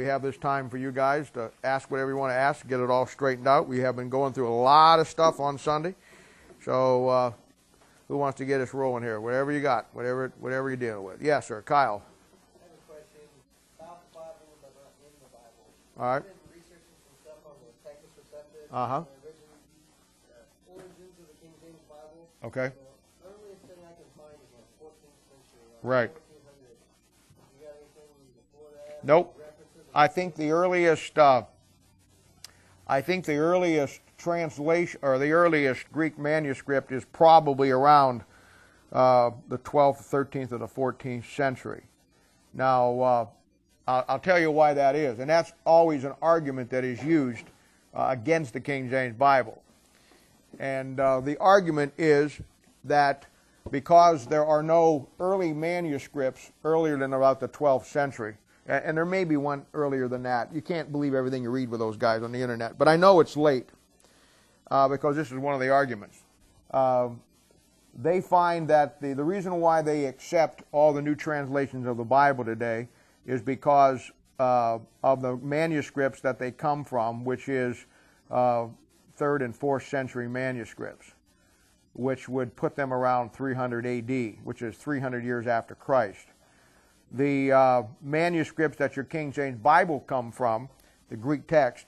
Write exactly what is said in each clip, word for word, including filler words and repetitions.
we have this time for you guys to ask whatever you want to ask, get it all straightened out. We have been going through a lot of stuff on Sunday. So uh, who wants to get us rolling here? Whatever you got, whatever whatever you're dealing with. Yes, sir. Kyle. I have a question about the Bible, but not in the Bible. All right. I've been researching some stuff on the Texas Receptus, Uh-huh. the origin, uh, origins of the King James Bible. Okay. The earliest thing I can find is like fourteenth century. Like Right. fourteen hundred. You got anything before that? Nope. References? I think the earliest, uh, I think the earliest translation or the earliest Greek manuscript is probably around uh, the twelfth, thirteenth, or the fourteenth century. Now, uh, I'll, I'll tell you why that is, and that's always an argument that is used uh, against the King James Bible. And uh, the argument is that because there are no early manuscripts earlier than about the twelfth century, and there may be one earlier than that. You can't believe everything you read with those guys on the internet. But I know it's late uh, because this is one of the arguments. Uh, they find that the, the reason why they accept all the new translations of the Bible today is because uh, of the manuscripts that they come from, which is uh, third and fourth century manuscripts, which would put them around three hundred A D, which is three hundred years after Christ. The uh, manuscripts that your King James Bible come from, the Greek text,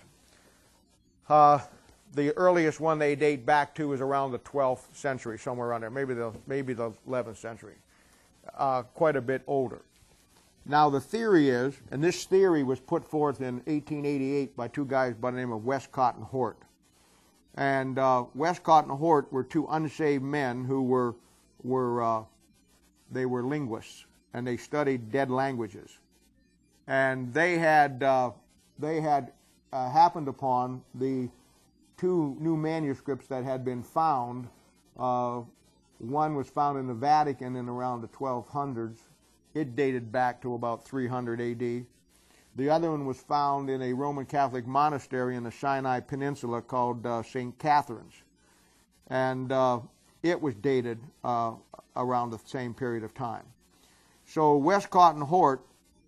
uh, the earliest one they date back to is around the twelfth century, somewhere around there, maybe the, maybe the eleventh century, uh, quite a bit older. Now the theory is, and this theory was put forth in eighteen eighty-eight by two guys by the name of Westcott and Hort. And uh, Westcott and Hort were two unsaved men who were, were uh, they were linguists. And they studied dead languages, and they had uh, they had uh, happened upon the two new manuscripts that had been found. Uh, one was found in the Vatican in around the twelve hundreds. It dated back to about three hundred A D. The other one was found in a Roman Catholic monastery in the Sinai Peninsula called uh, Saint Catherine's, and uh, it was dated uh, around the same period of time. So Westcott and Hort,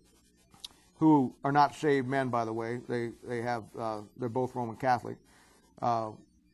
who are not saved men, by the way, they they have uh, they're both Roman Catholic. Uh,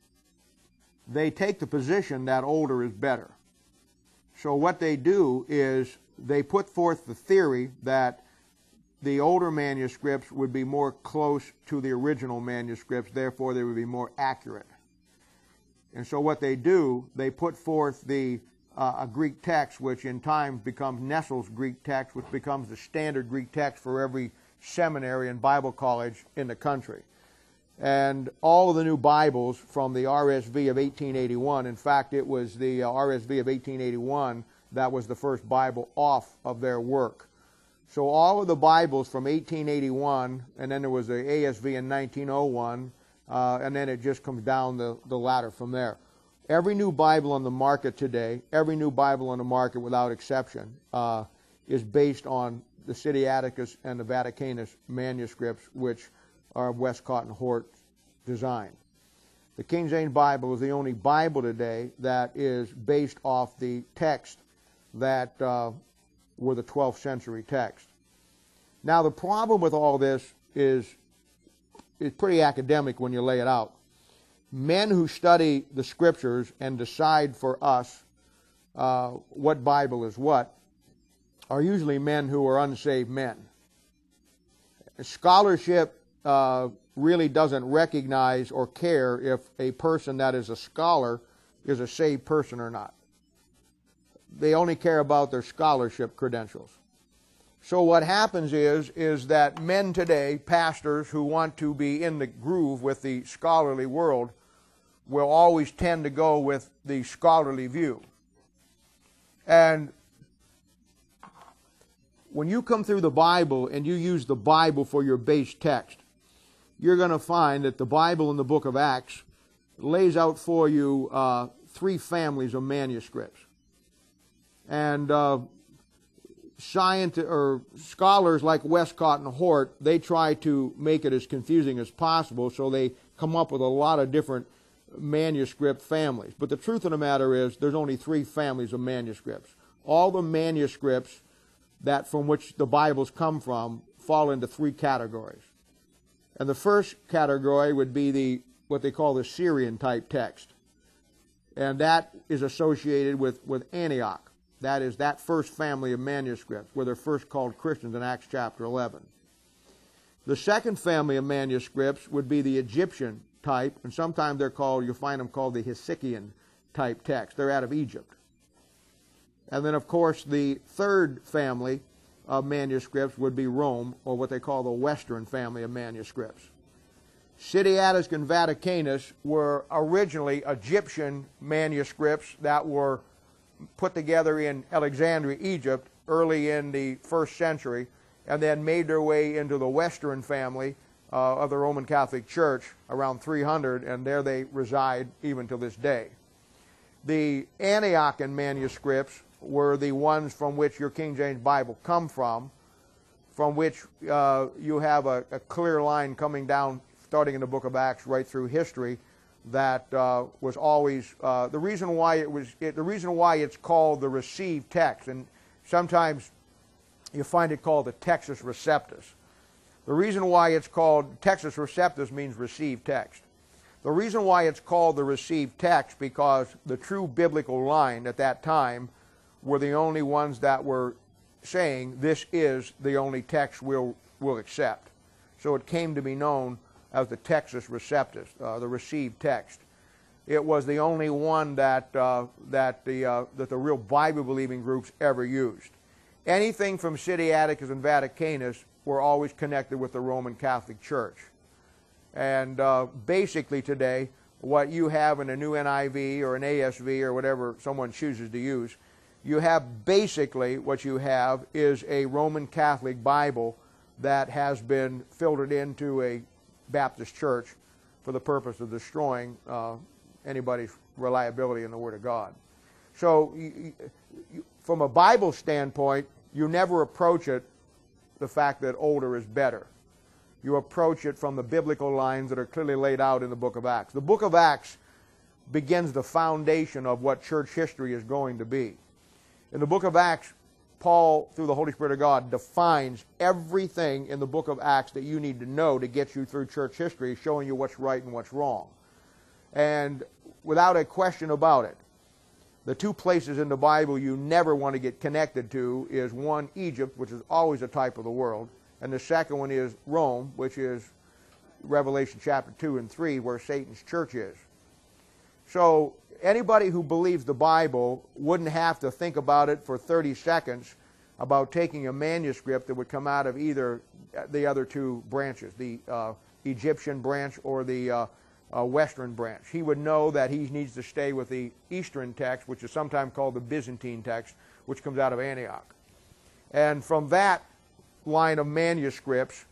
they take the position that older is better. So what they do is they put forth the theory that the older manuscripts would be more close to the original manuscripts, therefore they would be more accurate. And so what they do, they put forth the Uh, a Greek text, which in time becomes Nestle's Greek text, which becomes the standard Greek text for every seminary and Bible college in the country. And all of the new Bibles from the R S V of eighteen eighty-one, in fact, it was the uh, R S V of eighteen eighty-one that was the first Bible off of their work. So all of the Bibles from eighteen eighty-one, and then there was the A S V in nineteen oh one, uh, and then it just comes down the, the ladder from there. Every new Bible on the market today, every new Bible on the market without exception, uh, is based on the Sinaiticus and the Vaticanus manuscripts, which are Westcott and Hort design. The King James Bible is the only Bible today that is based off the text that uh, were the twelfth century text. Now the problem with all this is it's pretty academic when you lay it out. Men who study the Scriptures and decide for us uh, what Bible is what are usually men who are unsaved men. Scholarship uh, really doesn't recognize or care if a person that is a scholar is a saved person or not. They only care about their scholarship credentials. So what happens is, is that men today, pastors who want to be in the groove with the scholarly world, will always tend to go with the scholarly view. And when you come through the Bible and you use the Bible for your base text, you're going to find that the Bible in the book of Acts lays out for you uh, three families of manuscripts. And uh, science or scholars like Westcott and Hort, they try to make it as confusing as possible, so they come up with a lot of different manuscript families. But the truth of the matter is there's only three families of manuscripts. All the manuscripts that from which the Bibles come from fall into three categories. And the first category would be the what they call the Syrian type text. And that is associated with, with Antioch. That is that first family of manuscripts where they're first called Christians in Acts chapter eleven. The second family of manuscripts would be the Egyptian type, and sometimes they're called, you'll find them called the Hesychian type text. They're out of Egypt. And then, of course, the third family of manuscripts would be Rome, or what they call the Western family of manuscripts. Syriac and Vaticanus were originally Egyptian manuscripts that were put together in Alexandria, Egypt, early in the first century, and then made their way into the Western family uh, of the Roman Catholic Church around three hundred, and there they reside even to this day. The Antiochian manuscripts were the ones from which your King James Bible come from, from which uh, you have a, a clear line coming down, starting in the book of Acts, right through history, that uh, was always uh, the reason why it was it, the reason why it's called the received text, and sometimes you find it called the Textus Receptus. The reason why it's called Textus Receptus means received text. The reason why it's called the received text because the true biblical line at that time were the only ones that were saying this is the only text we'll, we'll accept. So it came to be known as the Textus Receptus, uh, the received text. It was the only one that, uh, that, the, uh, that the real Bible-believing groups ever used. Anything from Syriacus and Vaticanus were always connected with the Roman Catholic Church. And uh, basically today, what you have in a new N I V or an A S V or whatever someone chooses to use, you have basically what you have is a Roman Catholic Bible that has been filtered into a Baptist church for the purpose of destroying uh, anybody's reliability in the Word of God. So you, you, from a Bible standpoint, you never approach it the fact that older is better. You approach it from the biblical lines that are clearly laid out in the book of Acts. The book of Acts begins the foundation of what church history is going to be. In the book of Acts, Paul, through the Holy Spirit of God, defines everything in the book of Acts that you need to know to get you through church history, showing you what's right and what's wrong. And without a question about it, the two places in the Bible you never want to get connected to is one, Egypt, which is always a type of the world, and the second one is Rome, which is Revelation chapter two and three, where Satan's church is. So anybody who believes the Bible wouldn't have to think about it for thirty seconds about taking a manuscript that would come out of either the other two branches, the uh, Egyptian branch or the uh, uh, Western branch. He would know that he needs to stay with the Eastern text, which is sometimes called the Byzantine text, which comes out of Antioch. And from that line of manuscripts,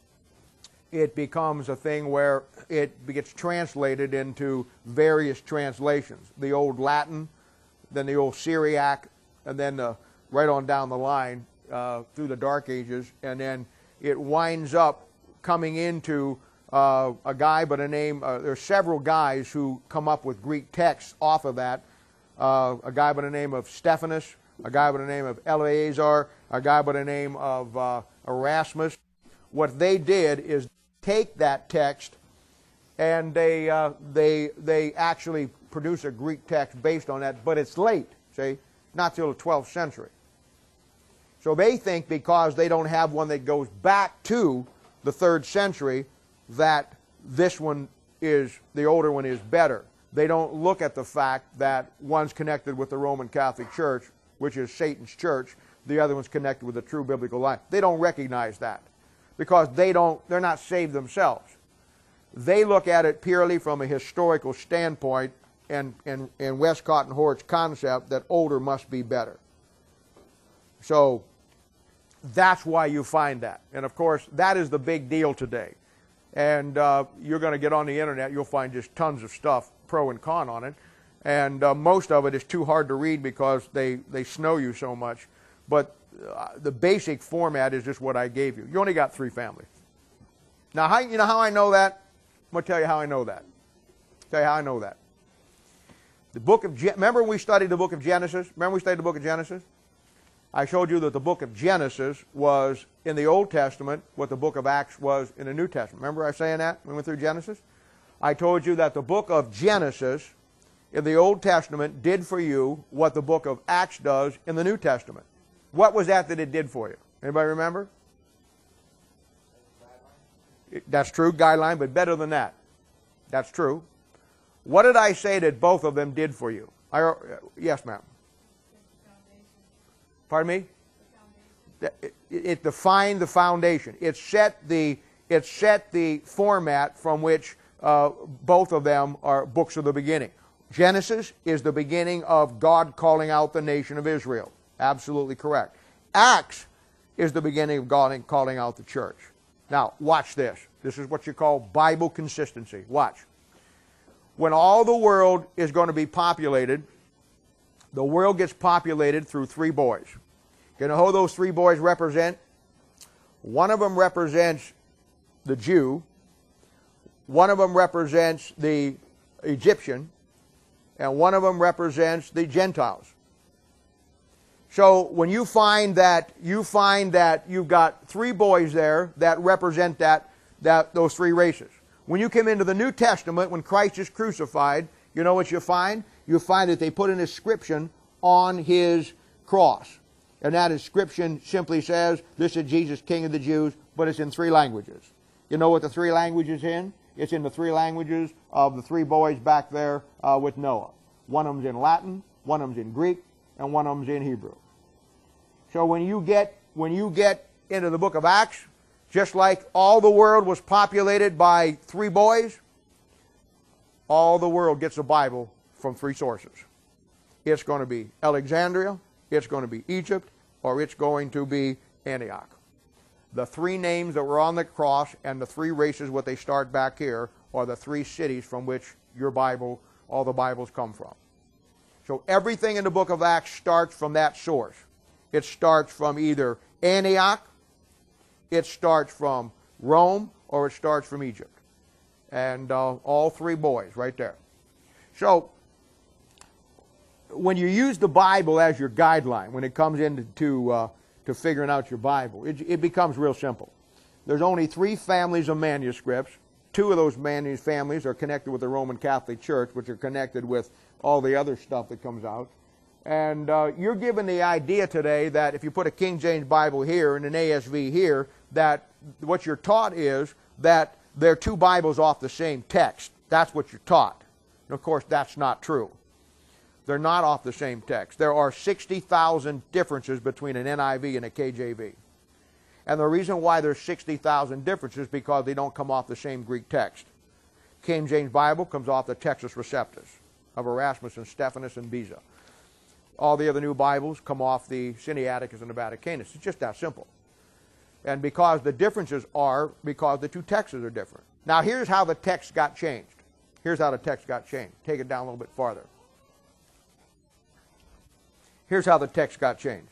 it becomes a thing where it gets translated into various translations. The old Latin, then the old Syriac, and then the, right on down the line uh, through the Dark Ages, and then it winds up coming into uh, a guy by the name, uh, there are several guys who come up with Greek texts off of that. Uh, a guy by the name of Stephanus, a guy by the name of Eleazar, a guy by the name of uh, Erasmus. What they did is take that text and they, uh, they, they actually produce a Greek text based on that, but it's late, see, not till the twelfth century. So they think because they don't have one that goes back to the third century that this one is, the older one is better. They don't look at the fact that one's connected with the Roman Catholic Church, which is Satan's church, the other one's connected with the true biblical line. They don't recognize that because they don't, they're not saved themselves. They look at it purely from a historical standpoint and, and, and Westcott and Hort's concept that older must be better. So that's why you find that. And of course, that is the big deal today. And uh, you're going to get on the internet, you'll find just tons of stuff, pro and con on it. And uh, most of it is too hard to read because they, they snow you so much. But uh, the basic format is just what I gave you. You only got three families. Now, how, you know how I know that? I'm going to tell you how I know that. Tell you how I know that. The book of, Gen- remember we studied the book of Genesis? Remember we studied the book of Genesis? I showed you that the book of Genesis was in the Old Testament what the book of Acts was in the New Testament. Remember I saying that when we went through Genesis? I told you that the book of Genesis in the Old Testament did for you what the book of Acts does in the New Testament. What was that that it did for you? Anybody remember? That's true, guideline, but better than that. That's true. What did I say that both of them did for you? I, yes, ma'am. Pardon me? It, it defined the foundation. It set the, it set the format from which uh, both of them are books of the beginning. Genesis is the beginning of God calling out the nation of Israel. Absolutely correct. Acts is the beginning of God calling out the church. Now, watch this. This is what you call Bible consistency. Watch. When all the world is going to be populated, the world gets populated through three boys. You know who those three boys represent? One of them represents the Jew. One of them represents the Egyptian. And one of them represents the Gentiles. So when you find that you find that you've got three boys there that represent that, that those three races. When you come into the New Testament, when Christ is crucified, you know what you find? You find that they put an inscription on his cross. And that inscription simply says, this is Jesus, King of the Jews, but it's in three languages. You know what the three languages in? It's in the three languages of the three boys back there uh, with Noah. One of them's in Latin, one of them's in Greek, and one of them's in Hebrew. So when you get when you get into the book of Acts, just like all the world was populated by three boys, all the world gets a Bible from three sources. It's going to be Alexandria, it's going to be Egypt, or it's going to be Antioch. The three names that were on the cross and the three races, what they start back here, are the three cities from which your Bible, all the Bibles come from. So everything in the book of Acts starts from that source. It starts from either Antioch, it starts from Rome, or it starts from Egypt. And uh, all three boys right there. So when you use the Bible as your guideline, when it comes into uh, to figuring out your Bible, it, it becomes real simple. There's only three families of manuscripts. Two of those manu- families are connected with the Roman Catholic Church, which are connected with all the other stuff that comes out. And uh, you're given the idea today that if you put a King James Bible here and an A S V here, that what you're taught is that they're two Bibles off the same text. That's what you're taught. And of course, that's not true. They're not off the same text. There are sixty thousand differences between an N I V and a K J V. And the reason why there's sixty thousand differences is because they don't come off the same Greek text. King James Bible comes off the Textus Receptus of Erasmus and Stephanus and Beza. All the other new Bibles come off the Sinaiticus and the Vaticanus. It's just that simple. And because the differences are because the two texts are different. Now here's how the text got changed. Here's how the text got changed. Take it down a little bit farther. Here's how the text got changed.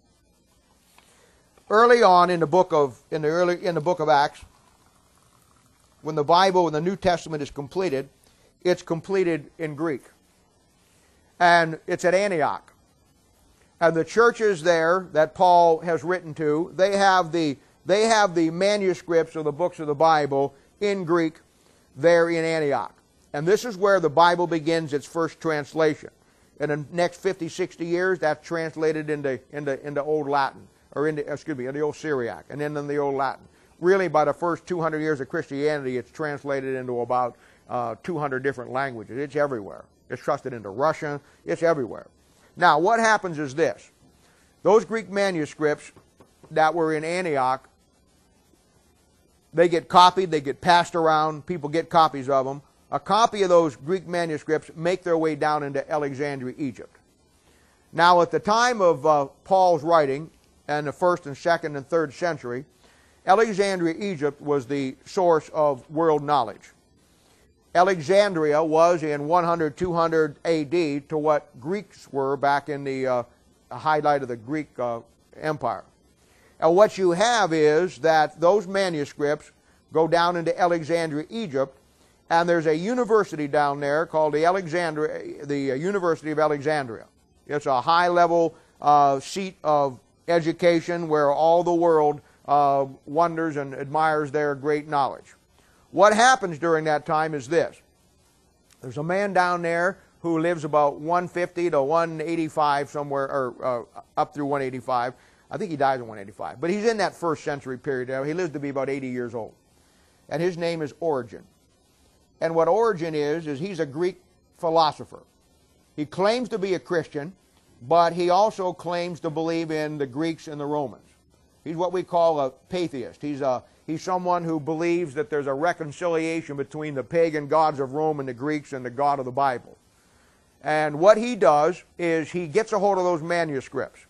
Early on in the book of in the early in the book of Acts, when the Bible in the New Testament is completed, it's completed in Greek. And it's at Antioch. And the churches there that Paul has written to, they have the they have the manuscripts of the books of the Bible in Greek there in Antioch. And this is where the Bible begins its first translation. In the next fifty, sixty years, that's translated into, into, into Old Latin, or into, excuse me, into Old Syriac, and then in the Old Latin. Really, by the first two hundred years of Christianity, it's translated into about uh, two hundred different languages. It's everywhere. It's trusted into Russian. It's everywhere. Now, what happens is this. Those Greek manuscripts that were in Antioch, they get copied, they get passed around, people get copies of them. A copy of those Greek manuscripts make their way down into Alexandria, Egypt. Now, at the time of uh, Paul's writing, in the first and second and third century, Alexandria, Egypt was the source of world knowledge. Alexandria was in one hundred, two hundred A D to what Greeks were back in the uh, highlight of the Greek uh, Empire. And what you have is that those manuscripts go down into Alexandria, Egypt, and there's a university down there called the Alexandria, the University of Alexandria. It's a high-level uh, seat of education where all the world uh, wonders and admires their great knowledge. What happens during that time is this. There's a man down there who lives about one fifty to one eighty-five somewhere, or uh, up through one eighty-five. I think he dies at one eighty-five. But he's in that first century period there. He lives to be about eighty years old. And his name is Origen. And what Origen is, is he's a Greek philosopher. He claims to be a Christian, but he also claims to believe in the Greeks and the Romans. He's what we call a pantheist. He's, a, he's someone who believes that there's a reconciliation between the pagan gods of Rome and the Greeks and the God of the Bible. And what he does is he gets a hold of those manuscripts.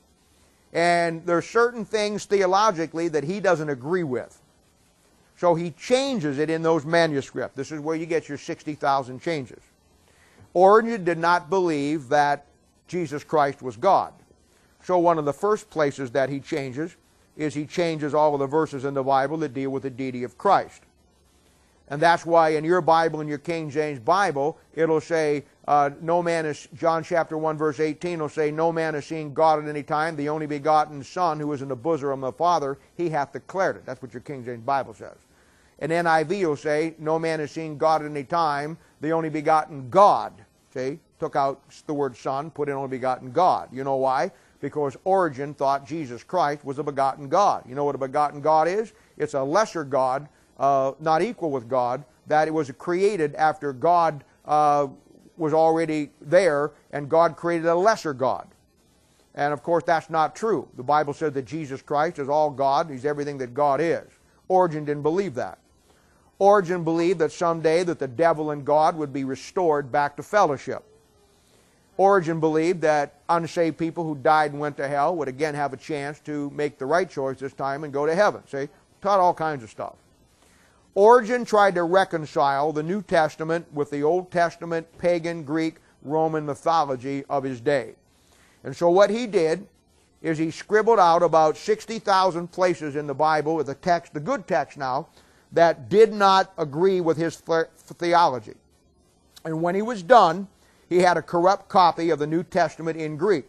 And there's certain things theologically that he doesn't agree with. So he changes it in those manuscripts. This is where you get your sixty thousand changes. Origen did not believe that Jesus Christ was God. So one of the first places that he changes is he changes all of the verses in the Bible that deal with the deity of Christ. And that's why in your Bible, in your King James Bible, it'll say, uh, no man is, John chapter one verse eighteen will say, no man has seen God at any time, the only begotten Son who is in the bosom of the Father, he hath declared it. That's what your King James Bible says. And N I V will say, no man has seen God at any time, the only begotten God. See, took out the word Son, put in only begotten God. You know why? Because Origen thought Jesus Christ was a begotten God. You know what a begotten God is? It's a lesser God, uh, not equal with God, that it was created after God uh, was already there, and God created a lesser God. And of course that's not true. The Bible says that Jesus Christ is all God, he's everything that God is. Origen didn't believe that. Origen believed that someday that the devil and God would be restored back to fellowship. Origen believed that unsaved people who died and went to hell would again have a chance to make the right choice this time and go to heaven. See? Taught all kinds of stuff. Origen tried to reconcile the New Testament with the Old Testament pagan Greek Roman mythology of his day. And so what he did is he scribbled out about sixty thousand places in the Bible with the text, the good text now, that did not agree with his theology. And when he was done, he had a corrupt copy of the New Testament in Greek.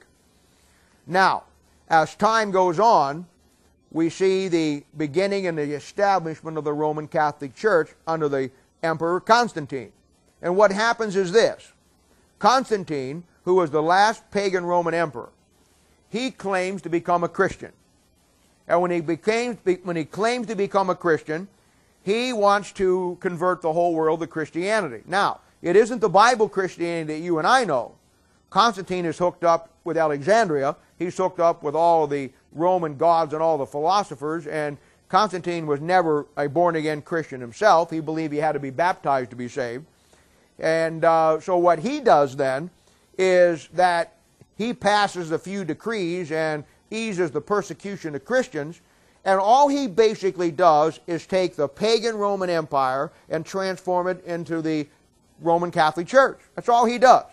Now, as time goes on, we see the beginning and the establishment of the Roman Catholic Church under the Emperor Constantine. And what happens is this. Constantine, who was the last pagan Roman emperor, he claims to become a Christian. And when he, became, when he claims to become a Christian, he wants to convert the whole world to Christianity. Now, it isn't the Bible Christianity that you and I know. Constantine is hooked up with Alexandria. He's hooked up with all the Roman gods and all the philosophers, and Constantine was never a born-again Christian himself. He believed he had to be baptized to be saved. And uh, so what he does then is that he passes a few decrees and eases the persecution of Christians, and all he basically does is take the pagan Roman Empire and transform it into the Roman Catholic Church. That's all he does.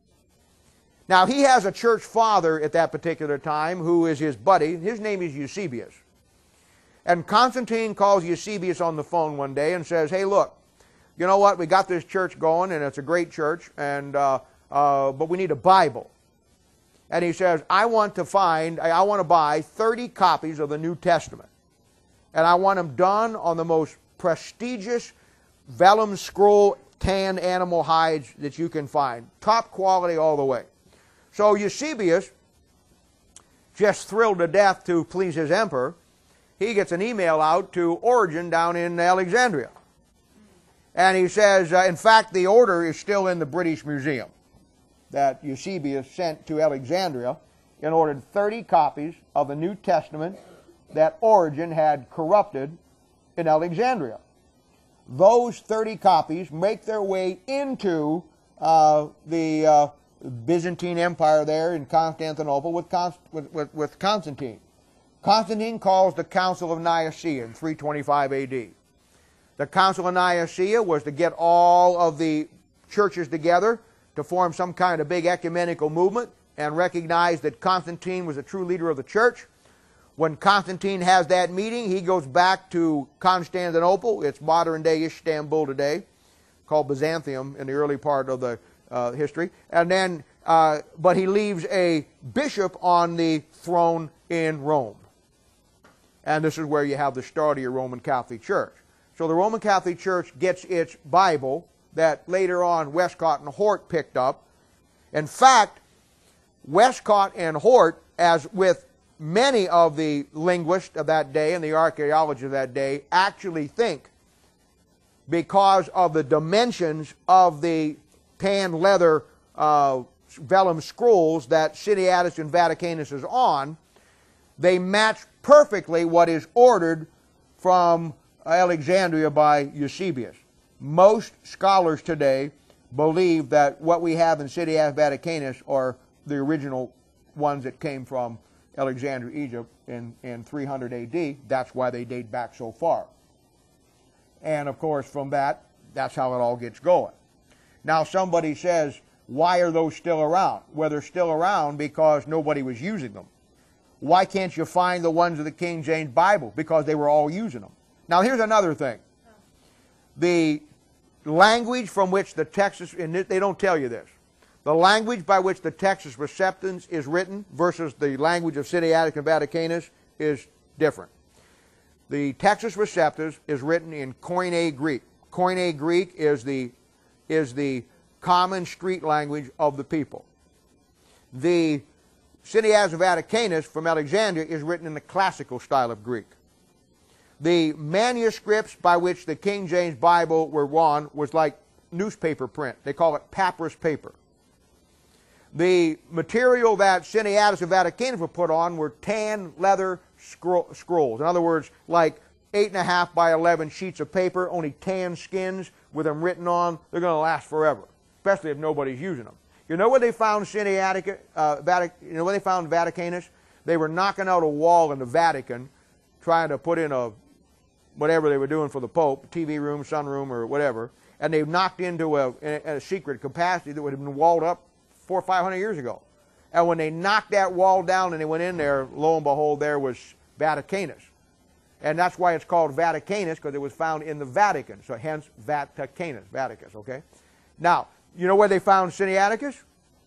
Now, he has a church father at that particular time who is his buddy. His name is Eusebius. And Constantine calls Eusebius on the phone one day and says, hey, look, you know what? We got this church going, and it's a great church, and uh, uh, but we need a Bible. And he says, I want to find, I want to buy thirty copies of the New Testament. And I want them done on the most prestigious vellum scroll tan animal hides that you can find. Top quality all the way. So Eusebius, just thrilled to death to please his emperor, he gets an email out to Origen down in Alexandria. And he says, uh, in fact, the order is still in the British Museum that Eusebius sent to Alexandria and ordered thirty copies of the New Testament that Origen had corrupted in Alexandria. Those thirty copies make their way into uh, the uh, Byzantine Empire there in Constantinople with, Const with, with, with Constantine. Constantine calls the Council of Nicaea in three twenty-five A D. The Council of Nicaea was to get all of the churches together to form some kind of big ecumenical movement and recognize that Constantine was a true leader of the church. When Constantine has that meeting, he goes back to Constantinople. It's modern-day Istanbul today, called Byzantium in the early part of the uh, history. And then, uh, but he leaves a bishop on the throne in Rome. And this is where you have the start of your Roman Catholic Church. So the Roman Catholic Church gets its Bible that later on Westcott and Hort picked up. In fact, Westcott and Hort, as with many of the linguists of that day and the archaeologists of that day, actually think, because of the dimensions of the tan leather uh, vellum scrolls that Sinaiticus and Vaticanus is on, they match perfectly what is ordered from Alexandria by Eusebius. Most scholars today believe that what we have in Sinaiticus Vaticanus are the original ones that came from Alexandria, Egypt in, in three hundred A D. That's why they date back so far. And of course from that, that's how it all gets going. Now somebody says, why are those still around? Well, they're still around because nobody was using them. Why can't you find the ones of the King James Bible? Because they were all using them. Now here's another thing. The language from which the Textus, and they don't tell you this, the language by which the Textus Receptans is written versus the language of Sinaiticus and Vaticanus is different. The Textus Receptus is written in Koine Greek. Koine Greek is the, is the common street language of the people. The Sinaiticus and Vaticanus from Alexandria is written in the classical style of Greek. The manuscripts by which the King James Bible were won was like newspaper print. They call it papyrus paper. The material that Sinaiticus and Vaticanus were put on were tan leather scroll scrolls. In other words, like eight and a half by eleven sheets of paper, only tan skins with them written on. They're going to last forever, especially if nobody's using them. You know where they found Sinaiticus, uh, Vatic, you know where they found Vaticanus? They were knocking out a wall in the Vatican, trying to put in a whatever they were doing for the Pope, T V room, sunroom, or whatever, and they knocked into a, a, a secret capacity that would have been walled up four or five hundred years ago. And when they knocked that wall down and they went in there, lo and behold, there was Vaticanus. And that's why it's called Vaticanus, because it was found in the Vatican. So hence Vaticanus, Vaticus, okay? Now, you know where they found Sinaiticus?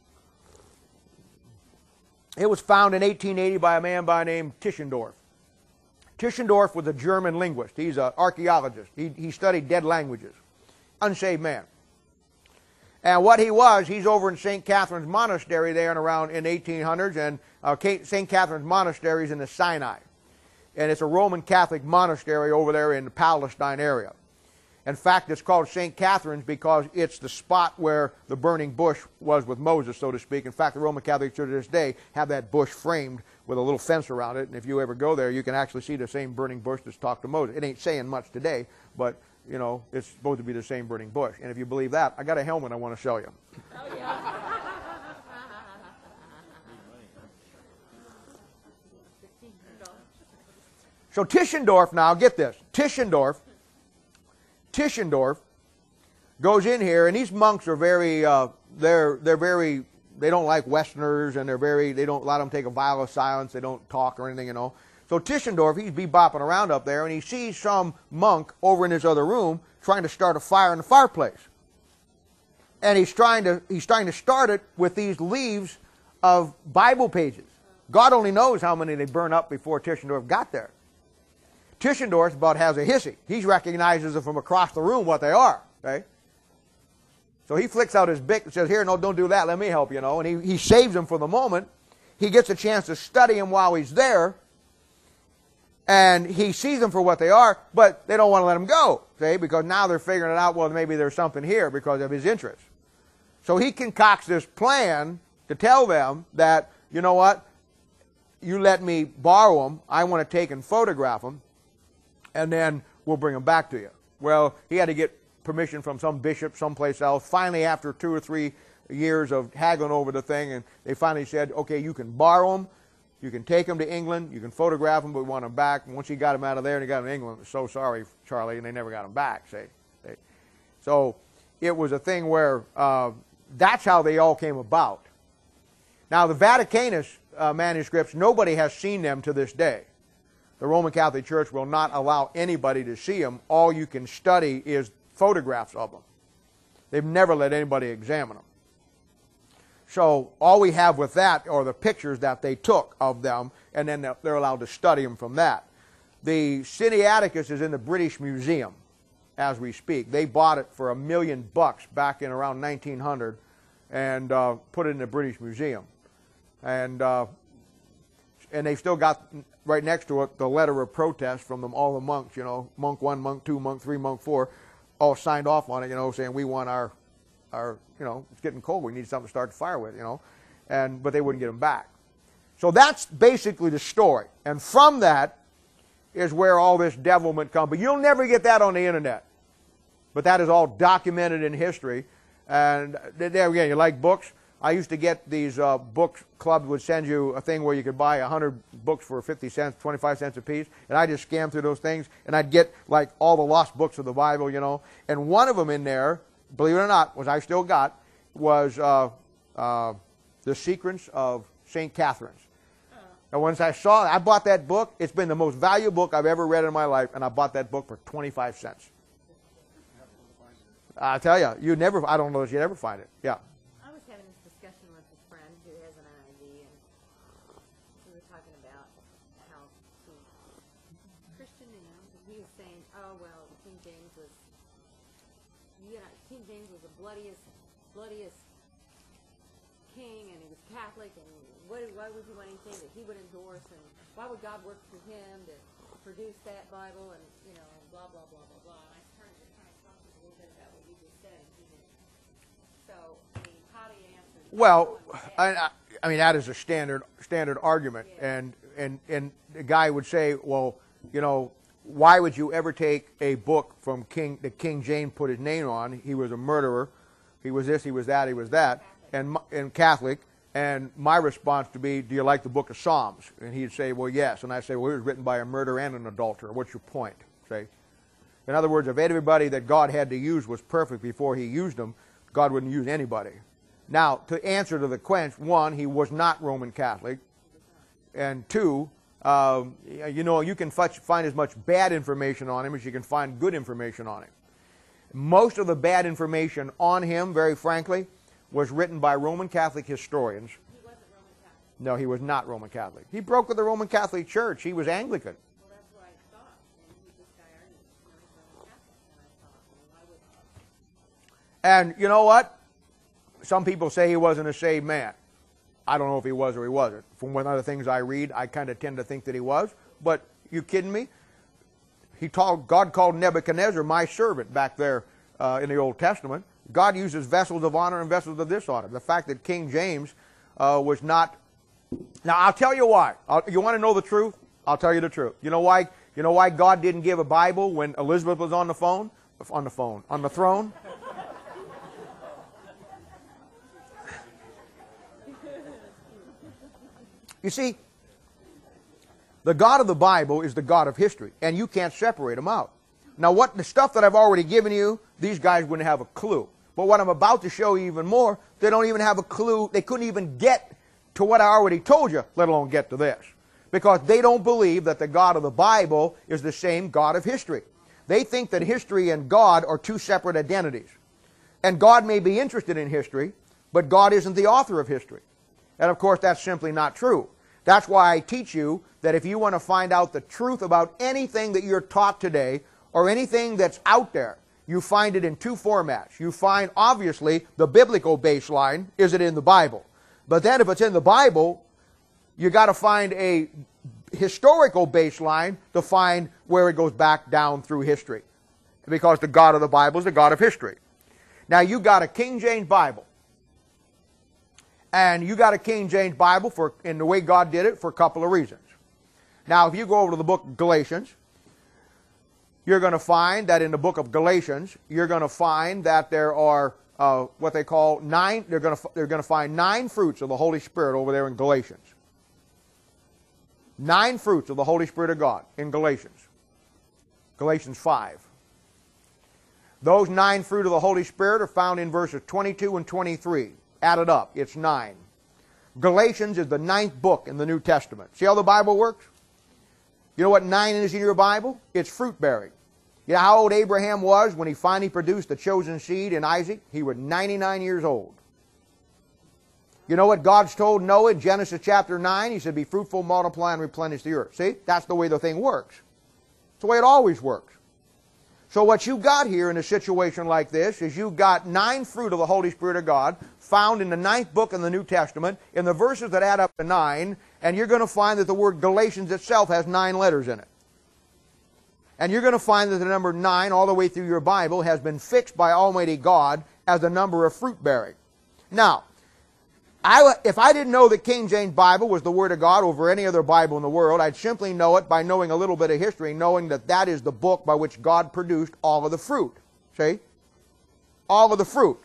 It was found in eighteen eighty by a man by the name Tischendorf. Tischendorf was a German linguist. He's an archaeologist. He, he studied dead languages. Unsaved man. And what he was, he's over in Saint Catherine's Monastery there and around in eighteen hundreds, and uh, Saint Catherine's Monastery is in the Sinai. And it's a Roman Catholic monastery over there in the Palestine area. In fact, it's called Saint Catherine's because it's the spot where the burning bush was with Moses, so to speak. In fact, the Roman Catholic Church to this day have that bush framed with a little fence around it, and if you ever go there, you can actually see the same burning bush that's talked to Moses. It ain't saying much today, but, you know, it's supposed to be the same burning bush. And if you believe that, I got a helmet I want to show you. Oh, yeah. So Tischendorf now, get this, Tischendorf, Tischendorf goes in here, and these monks are very, uh, they're, they're very, they don't like Westerners, and they're very, they don't, a lot of them take a vow of silence, they don't talk or anything, you know. So Tischendorf, he's bebopping around up there, and he sees some monk over in his other room trying to start a fire in the fireplace. And he's trying to, he's trying to start it with these leaves of Bible pages. God only knows how many they burn up before Tischendorf got there. Tischendorf about has a hissy. He recognizes them from across the room what they are. Okay? So he flicks out his bic and says, here, no, don't do that. Let me help you, know. And he, he saves them for the moment. He gets a chance to study them while he's there. And he sees them for what they are, but they don't want to let them go. See? Because now they're figuring it out, well, maybe there's something here because of his interest. So he concocts this plan to tell them that, you know what, you let me borrow them. I want to take and photograph them. And then we'll bring them back to you. Well, he had to get permission from some bishop someplace else. Finally, after two or three years of haggling over the thing, and they finally said, okay, you can borrow them, you can take them to England, you can photograph them, but we want them back. And once he got them out of there and he got them to England, so sorry, Charlie, and they never got them back, see. They, so it was a thing where uh, that's how they all came about. Now, the Vaticanus uh, manuscripts, nobody has seen them to this day. The Roman Catholic Church will not allow anybody to see them. All you can study is photographs of them. They've never let anybody examine them. So all we have with that are the pictures that they took of them, and then they're allowed to study them from that. The Sinaiticus is in the British Museum as we speak. They bought it for a million bucks back in around nineteen hundred and uh, put it in the British Museum. And, uh, and they've still got right next to it the letter of protest from them, all the monks, you know, monk one, monk two, monk three, monk four, all signed off on it, you know, saying we want our, our, you know, it's getting cold, we need something to start the fire with, you know, and, but they wouldn't get them back. So that's basically the story. And from that is where all this devilment comes. But you'll never get that on the internet. But that is all documented in history. And there again, you like books? I used to get these uh, books, clubs would send you a thing where you could buy a hundred books for fifty cents, twenty-five cents a piece, and I just scanned through those things, and I'd get like all the lost books of the Bible, you know, and one of them in there, believe it or not, was I still got, was uh, uh, The Secrets of Saint Catherine's. And once I saw it, I bought that book. It's been the most valuable book I've ever read in my life, and I bought that book for twenty-five cents. I tell you, you never, I don't know if you'd ever find it. Yeah. I was having this discussion with a friend who has an N I V, and we were talking about how he's Christian, you know, and he was saying, oh, well, King James was, you know, King James was the bloodiest, bloodiest king, and he was Catholic, and what, why would you want anything that he would endorse, and why would God work through him to produce that Bible, and, you know, and blah, blah, blah, blah, blah. And I started to kind of talk to him a little bit about what you just said, and he didn't. So, I mean, how do you answer that? Well, I, I mean, that is a standard standard argument. Yeah. And, and, and the guy would say, well, you know, why would you ever take a book from King that King James put his name on? He was a murderer. He was this, he was that, he was that, and, and Catholic. And my response to be, do you like the book of Psalms? And he'd say, well, yes. And I say, well, it was written by a murderer and an adulterer. What's your point? Say, in other words, if everybody that God had to use was perfect before he used them, God wouldn't use anybody. Now, to answer to the quench, one, he was not Roman Catholic. And two, um, you know, you can find as much bad information on him as you can find good information on him. Most of the bad information on him, very frankly, was written by Roman Catholic historians. He wasn't Roman Catholic. No, he was not Roman Catholic. He broke with the Roman Catholic Church. He was Anglican. Well, that's what I thought. And he, this guy already knows Roman Catholic, and I thought, well, why would... And you know what? Some people say he wasn't a saved man. I don't know if he was or he wasn't. From one of the things I read, I kind of tend to think that he was. But you kidding me? He told, God called Nebuchadnezzar my servant back there uh, in the Old Testament. God uses vessels of honor and vessels of dishonor. The fact that King James uh, was not... Now, I'll tell you why. I'll, you want to know the truth? I'll tell you the truth. You know why? You know why God didn't give a Bible when Elizabeth was on the phone? On the phone. On the throne? You see, the God of the Bible is the God of history, and you can't separate them out. Now, what the stuff that I've already given you, these guys wouldn't have a clue. But what I'm about to show you even more, they don't even have a clue. They couldn't even get to what I already told you, let alone get to this. Because they don't believe that the God of the Bible is the same God of history. They think that history and God are two separate identities. And God may be interested in history, but God isn't the author of history. And of course, that's simply not true. That's why I teach you that if you want to find out the truth about anything that you're taught today, or anything that's out there, you find it in two formats. You find, obviously, the biblical baseline. Is it in the Bible? But then if it's in the Bible, you got to find a historical baseline to find where it goes back down through history. Because the God of the Bible is the God of history. Now, you got a King James Bible. And you got a King James Bible for, in the way God did it, for a couple of reasons. Now, if you go over to the book of Galatians, you're going to find that in the book of Galatians, you're going to find that there are uh, what they call nine, they're going, to, they're going to find nine fruits of the Holy Spirit over there in Galatians. Nine fruits of the Holy Spirit of God in Galatians. Galatians five. Those nine fruit of the Holy Spirit are found in verses twenty-two and twenty-three. Added up, it's nine. Galatians is the ninth book in the New Testament. See how the Bible works? You know what nine is in your Bible? It's fruit bearing. You know how old Abraham was when he finally produced the chosen seed in Isaac? He was ninety-nine years old. You know what God's told Noah in Genesis chapter nine? He said, be fruitful, multiply, and replenish the earth. See? That's the way the thing works. It's the way it always works. So what you got here in a situation like this is you got nine fruit of the Holy Spirit of God found in the ninth book in the New Testament, in the verses that add up to nine, and you're going to find that the word Galatians itself has nine letters in it. And you're going to find that the number nine all the way through your Bible has been fixed by Almighty God as the number of fruit bearing. Now, I, if I didn't know the King James Bible was the Word of God over any other Bible in the world, I'd simply know it by knowing a little bit of history, knowing that that is the book by which God produced all of the fruit. See? All of the fruit.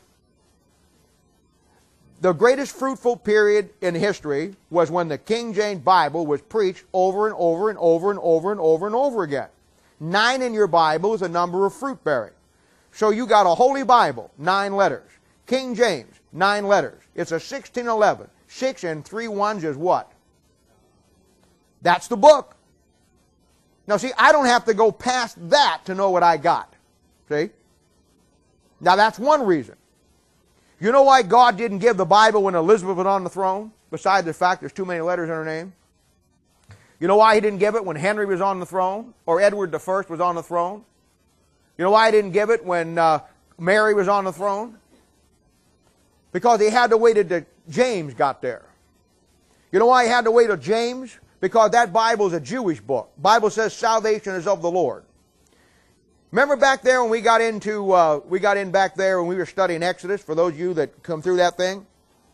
The greatest fruitful period in history was when the King James Bible was preached over and over and over and over and over and over again. Nine in your Bible is a number of fruit bearing. So you got a Holy Bible, nine letters. King James, nine letters. It's a sixteen eleven. Six and three ones is what? That's the book. Now see, I don't have to go past that to know what I got. See? Now that's one reason. You know why God didn't give the Bible when Elizabeth was on the throne? Besides the fact there's too many letters in her name. You know why He didn't give it when Henry was on the throne? Or Edward the First was on the throne? You know why He didn't give it when uh, Mary was on the throne? Because He had to wait until James got there. You know why He had to wait until James? Because that Bible is a Jewish book. The Bible says salvation is of the Lord. Remember back there when we got into, uh, we got in back there when we were studying Exodus, for those of you that come through that thing?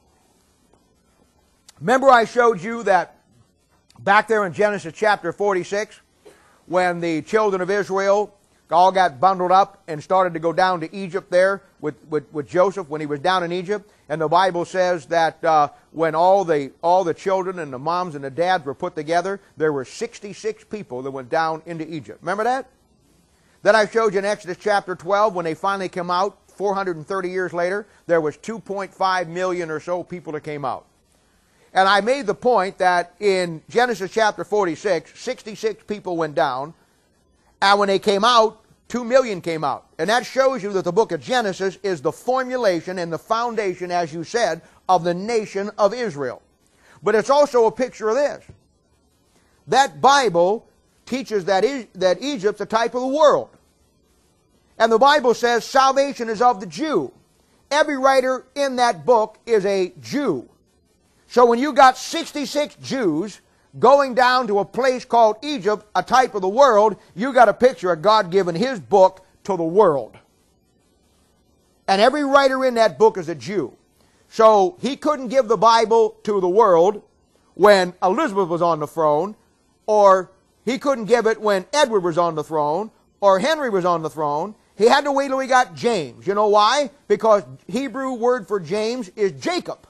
Remember I showed you that back there in Genesis chapter forty-six, when the children of Israel all got bundled up and started to go down to Egypt there with, with, with Joseph when he was down in Egypt. And the Bible says that uh, when all the, all the children and the moms and the dads were put together, there were sixty-six people that went down into Egypt. Remember that? Then I showed you in Exodus chapter twelve, when they finally came out, four hundred thirty years later, there was two point five million or so people that came out. And I made the point that in Genesis chapter forty-six, sixty-six people went down, and when they came out, two million came out. And that shows you that the book of Genesis is the formulation and the foundation, as you said, of the nation of Israel. But it's also a picture of this. That Bible teaches that, e that Egypt's a type of the world. And the Bible says salvation is of the Jew. Every writer in that book is a Jew. So when you got sixty-six Jews going down to a place called Egypt, a type of the world, you got a picture of God giving His book to the world. And every writer in that book is a Jew. So He couldn't give the Bible to the world when Elizabeth was on the throne, or He couldn't give it when Edward was on the throne, or Henry was on the throne. He had to wait till he got James. You know why? Because Hebrew word for James is Jacob.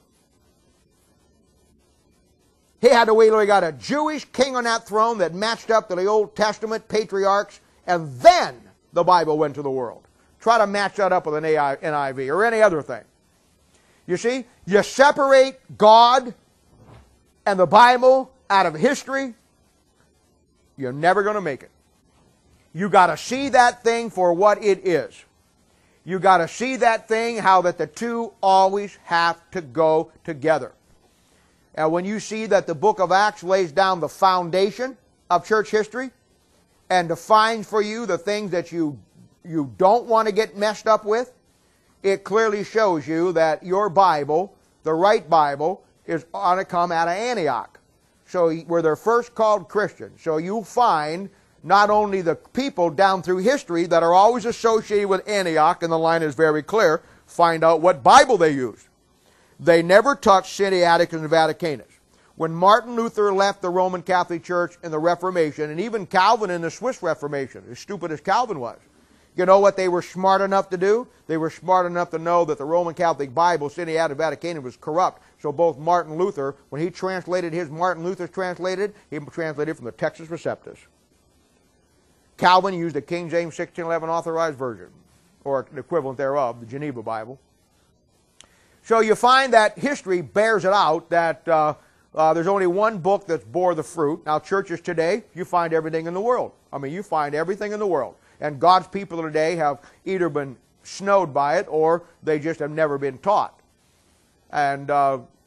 He had to wait till he got a Jewish king on that throne that matched up to the Old Testament patriarchs, and then the Bible went to the world. Try to match that up with an N I V or any other thing. You see, you separate God and the Bible out of history, you're never going to make it. You got to see that thing for what it is. You got to see that thing, how that the two always have to go together. And when you see that the book of Acts lays down the foundation of church history and defines for you the things that you, you don't want to get messed up with, it clearly shows you that your Bible, the right Bible, is going to come out of Antioch. So where they're first called Christians. So you find not only the people down through history that are always associated with Antioch, and the line is very clear, find out what Bible they use. They never touched Sinaiticus and Vaticanus. When Martin Luther left the Roman Catholic Church in the Reformation, and even Calvin in the Swiss Reformation, as stupid as Calvin was, you know what they were smart enough to do? They were smart enough to know that the Roman Catholic Bible, Sinaiticus and Vaticanus, was corrupt. So both Martin Luther, when he translated his Martin Luther's translated, he translated from the Textus Receptus. Calvin used the King James sixteen eleven Authorized Version, or the equivalent thereof, the Geneva Bible. So you find that history bears it out that uh, uh, there's only one book that's bore the fruit. Now churches today, you find everything in the world. I mean, you find everything in the world. And God's people today have either been snowed by it or they just have never been taught. And uh,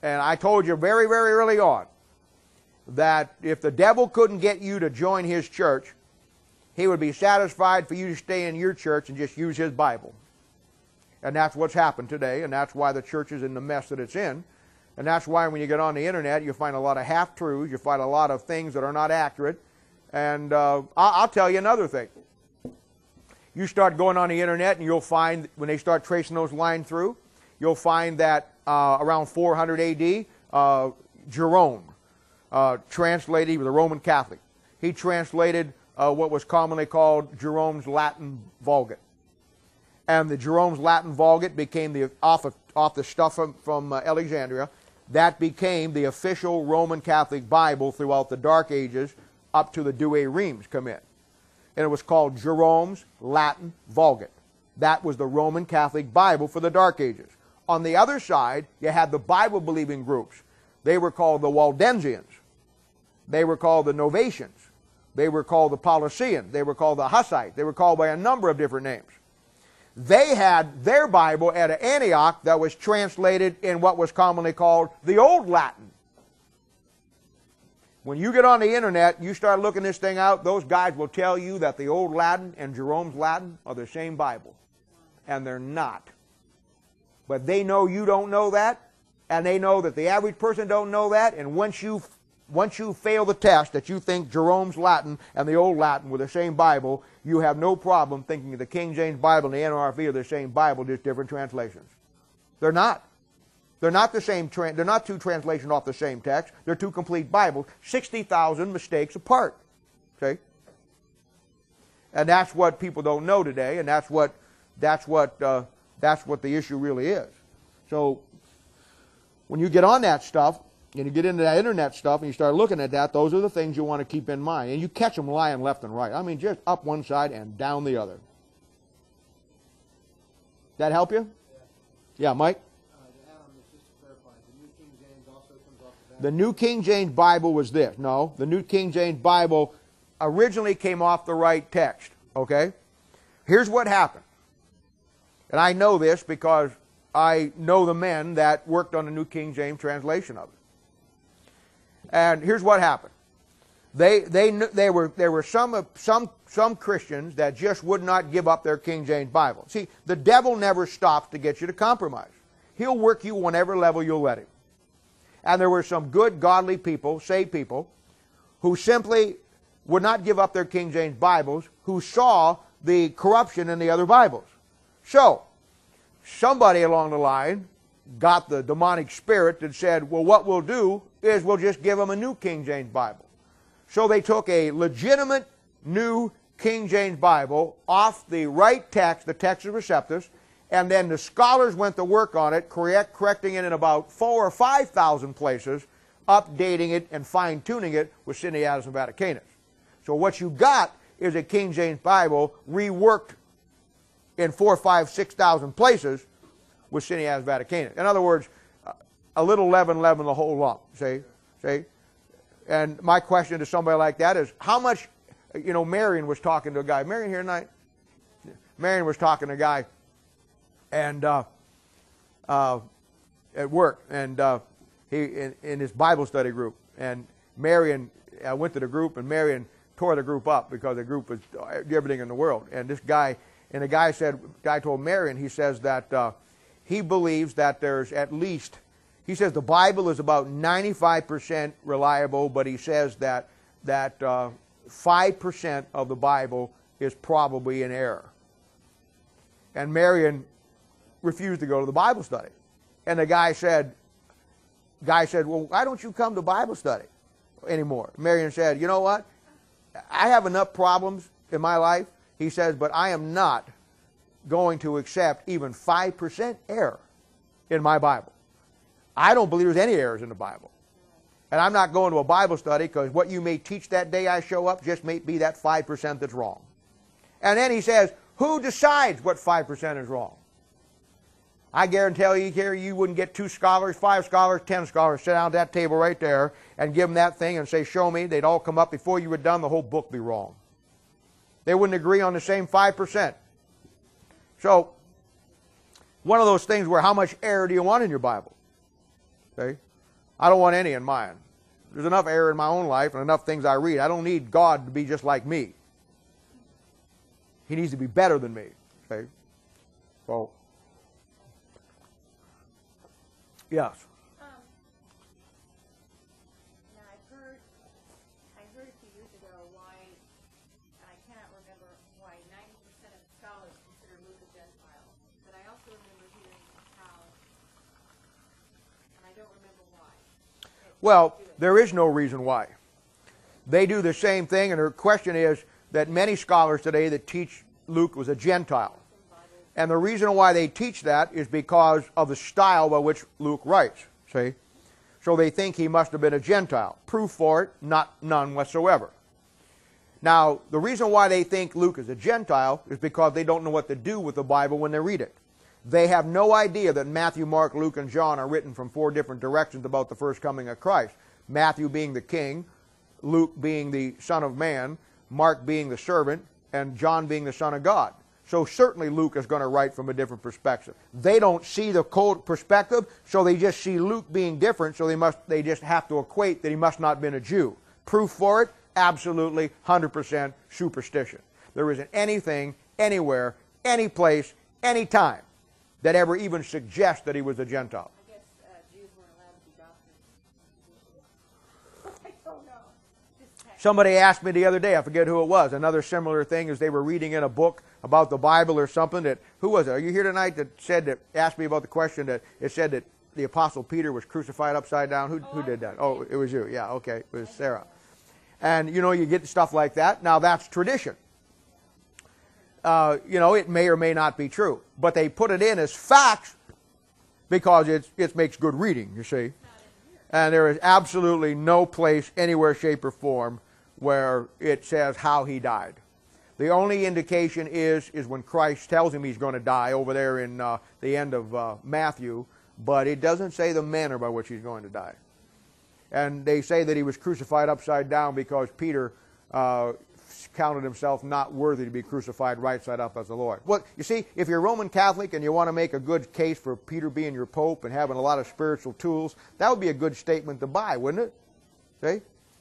and I told you very, very early on that if the devil couldn't get you to join his church, he would be satisfied for you to stay in your church and just use his Bible. And that's what's happened today, and that's why the church is in the mess that it's in. And that's why when you get on the internet, you find a lot of half-truths, you find a lot of things that are not accurate. And uh, I'll tell you another thing. You start going on the internet and you'll find, when they start tracing those lines through, you'll find that uh, around four hundred A D, uh, Jerome uh, translated, he was a Roman Catholic. He translated uh, what was commonly called Jerome's Latin Vulgate. And the Jerome's Latin Vulgate became the, off, of, off the stuff from, from uh, Alexandria, that became the official Roman Catholic Bible throughout the Dark Ages up to the Douay Rheims come in. And it was called Jerome's Latin Vulgate. That was the Roman Catholic Bible for the Dark Ages. On the other side, you had the Bible-believing groups. They were called the Waldensians. They were called the Novatians. They were called the Paulicians. They were called the Hussites. They were called by a number of different names. They had their Bible at Antioch that was translated in what was commonly called the Old Latin. When you get on the internet, you start looking this thing out, those guys will tell you that the Old Latin and Jerome's Latin are the same Bible. And they're not. But they know you don't know that, and they know that the average person don't know that, and once you, once you fail the test that you think Jerome's Latin and the Old Latin were the same Bible, you have no problem thinking the King James Bible and the N R V are the same Bible, just different translations. They're not. They're not the same. Tra they're not two translations off the same text. They're two complete Bibles, sixty thousand mistakes apart. See? And that's what people don't know today, and that's what that's what uh, that's what the issue really is. So when you get on that stuff and you get into that internet stuff and you start looking at that, those are the things you want to keep in mind, and you catch them lying left and right. I mean, just up one side and down the other. That help you? Yeah, yeah, Mike. The New King James Bible was this. No, the New King James Bible originally came off the right text. Okay? Here's what happened. And I know this because I know the men that worked on the New King James translation of it. And here's what happened. They, they, they were, there were some, some, some Christians that just would not give up their King James Bible. See, the devil never stops to get you to compromise. He'll work you whatever level you'll let him. And there were some good, godly people, saved people, who simply would not give up their King James Bibles, who saw the corruption in the other Bibles. So, somebody along the line got the demonic spirit that said, well, what we'll do is we'll just give them a new King James Bible. So they took a legitimate new King James Bible off the right text, the Textus Receptus, and then the scholars went to work on it, correct, correcting it in about four or five thousand places, updating it and fine-tuning it with Cinnatus and Vaticanus. So what you got is a King James Bible reworked in four, five, six thousand places with Cinnatus Vaticanus. In other words, a little leaven leaven the whole lump. See, see. And my question to somebody like that is, how much? You know, Marion was talking to a guy. Marion here tonight. Marion was talking to a guy. And uh, uh, at work, and uh, he in, in his Bible study group, and Marion, I went to the group, and Marion tore the group up because the group was everything in the world. And this guy, and the guy said, guy told Marion, he says that uh, he believes that there's at least, he says the Bible is about ninety-five percent reliable, but he says that that uh, five percent of the Bible is probably in error. And Marion refused to go to the Bible study. And the guy said, guy said, well, why don't you come to Bible study anymore? Marion said, you know what? I have enough problems in my life, he says, but I am not going to accept even five percent error in my Bible. I don't believe there's any errors in the Bible. And I'm not going to a Bible study because what you may teach that day I show up just may be that five percent that's wrong. And then he says, who decides what five percent is wrong? I guarantee you here you wouldn't get two scholars, five scholars, ten scholars sit down at that table right there and give them that thing and say, show me. They'd all come up before you were done, the whole book would be wrong. They wouldn't agree on the same five percent. So, one of those things where how much error do you want in your Bible? Okay? I don't want any in mine. There's enough error in my own life and enough things I read. I don't need God to be just like me. He needs to be better than me. Okay? So, yes. Um, now I've heard, I heard a few years ago why, and I cannot remember why ninety percent of scholars consider Luke a Gentile. But I also remember hearing how, and I don't remember why. Well, there is no reason why. They do the same thing, and her question is that many scholars today that teach Luke was a Gentile. And the reason why they teach that is because of the style by which Luke writes. See? So they think he must have been a Gentile. Proof for it, not none whatsoever. Now, the reason why they think Luke is a Gentile is because they don't know what to do with the Bible when they read it. They have no idea that Matthew, Mark, Luke, and John are written from four different directions about the first coming of Christ. Matthew being the king, Luke being the Son of Man, Mark being the servant, and John being the Son of God. So certainly Luke is going to write from a different perspective. They don't see the cold perspective, so they just see Luke being different, so they must they just have to equate that he must not have been a Jew. Proof for it? Absolutely, one hundred percent superstition. There isn't anything, anywhere, any place, any time that ever even suggests that he was a Gentile. I guess uh, Jews weren't allowed to be doctors. I don't know. Just text. Somebody asked me the other day, I forget who it was, another similar thing is they were reading in a book about the Bible or something that, who was it? Are you here tonight that said that, asked me about the question that it said that the Apostle Peter was crucified upside down? Who, who did that? Oh, it was you. Yeah, okay. It was Sarah. And, you know, you get stuff like that. Now, that's tradition. Uh, you know, it may or may not be true. But they put it in as facts because it's, it makes good reading, you see. And there is absolutely no place, anywhere, shape, or form where it says how he died. The only indication is, is when Christ tells him he's going to die over there in uh, the end of uh, Matthew, but it doesn't say the manner by which he's going to die. And they say that he was crucified upside down because Peter uh, counted himself not worthy to be crucified right side up as the Lord. Well, you see, if you're Roman Catholic and you want to make a good case for Peter being your pope and having a lot of spiritual tools, that would be a good statement to buy, wouldn't it? See?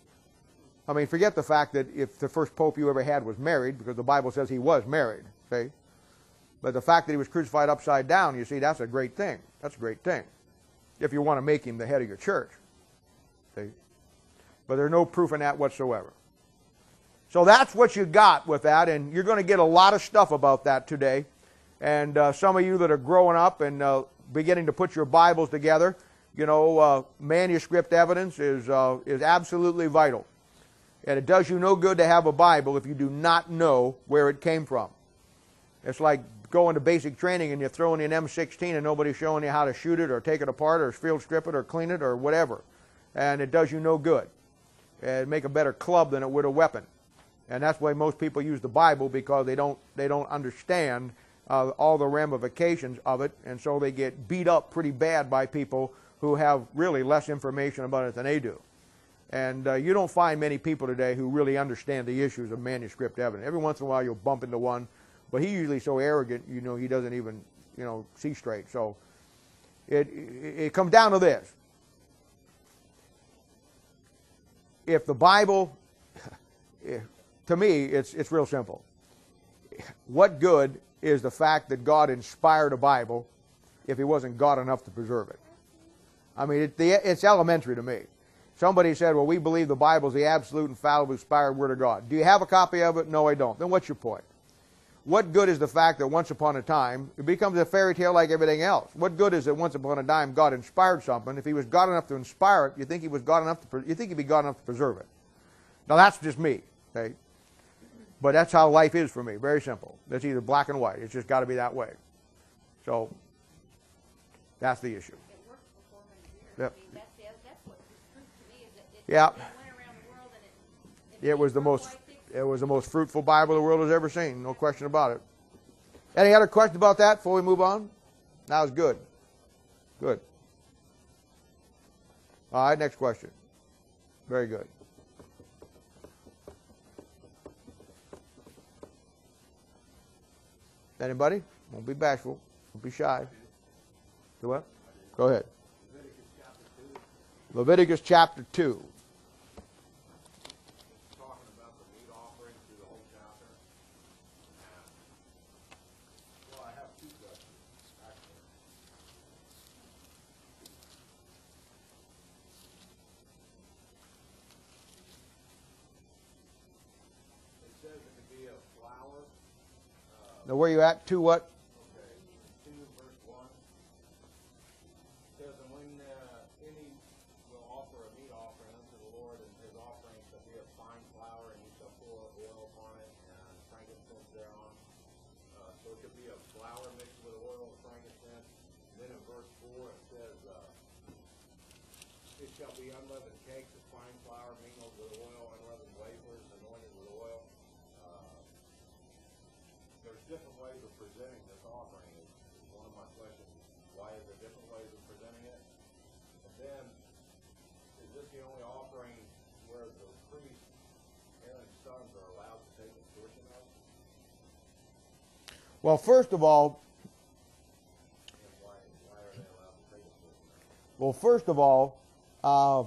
I mean, forget the fact that if the first pope you ever had was married, because the Bible says he was married, see? But the fact that he was crucified upside down, you see, that's a great thing. That's a great thing. If you want to make him the head of your church. See? But there's no proof in that whatsoever. So that's what you got with that, and you're going to get a lot of stuff about that today. And uh, some of you that are growing up and uh, beginning to put your Bibles together, you know, uh, manuscript evidence is, uh, is absolutely vital. And it does you no good to have a Bible if you do not know where it came from. It's like going to basic training and you're throwing in M sixteen and nobody's showing you how to shoot it or take it apart or field strip it or clean it or whatever. And it does you no good. It'd make a better club than it would a weapon. And that's why most people use the Bible, because they don't, they don't understand uh, all the ramifications of it, and so they get beat up pretty bad by people who have really less information about it than they do. And uh, you don't find many people today who really understand the issues of manuscript evidence. Every once in a while you'll bump into one, but he's usually so arrogant, you know, he doesn't even, you know, see straight. So it, it, it comes down to this. If the Bible, to me, it's, it's real simple. What good is the fact that God inspired a Bible if he wasn't God enough to preserve it? I mean, it, the, it's elementary to me. Somebody said, well, we believe the Bible is the absolute, infallible, inspired Word of God. Do you have a copy of it? No, I don't. Then what's your point? What good is the fact that once upon a time, it becomes a fairy tale like everything else? What good is it once upon a time God inspired something? If he was God enough to inspire it, you think he was God enough to, you think he'd be God enough to preserve it? Now that's just me, okay? But that's how life is for me, very simple. It's either black and white. It's just got to be that way. So, that's the issue. It worked for four hundred years. Yep. I mean, that's, the, that's what the truth to me is that it, Yeah. it went around the world and it, It was the most, it was the most fruitful Bible the world has ever seen. No question about it. Any other questions about that before we move on? That was good. Good. All right, next question. Very good. Anybody? Don't be bashful. Don't be shy. Do what? Go ahead. Leviticus chapter two. It's talking about the meat offering through the whole chapter. And, well, I have two questions, actually. It says it could be a flour. Now where you at? Two what? Okay, two verse one. Says, and when uh, any will offer a meat offering unto the Lord, and his offering shall be of fine flour, and he shall pour oil upon it, and frankincense thereon. Uh, so it could be a flour mixed with oil and frankincense. Then in verse four it says, uh, it shall be unleavened cakes of fine flour mingled with oil, unleavened wafers anointed with oil. Uh, there's different ways of presenting this offering. Is, is one of my questions. Why is there different ways of presenting it? And then, is this the only offering where the priest, Aaron's sons, are allowed to take a portion of? Well, first of all, And why, why are they allowed to take a portion of? well, first of all, uh,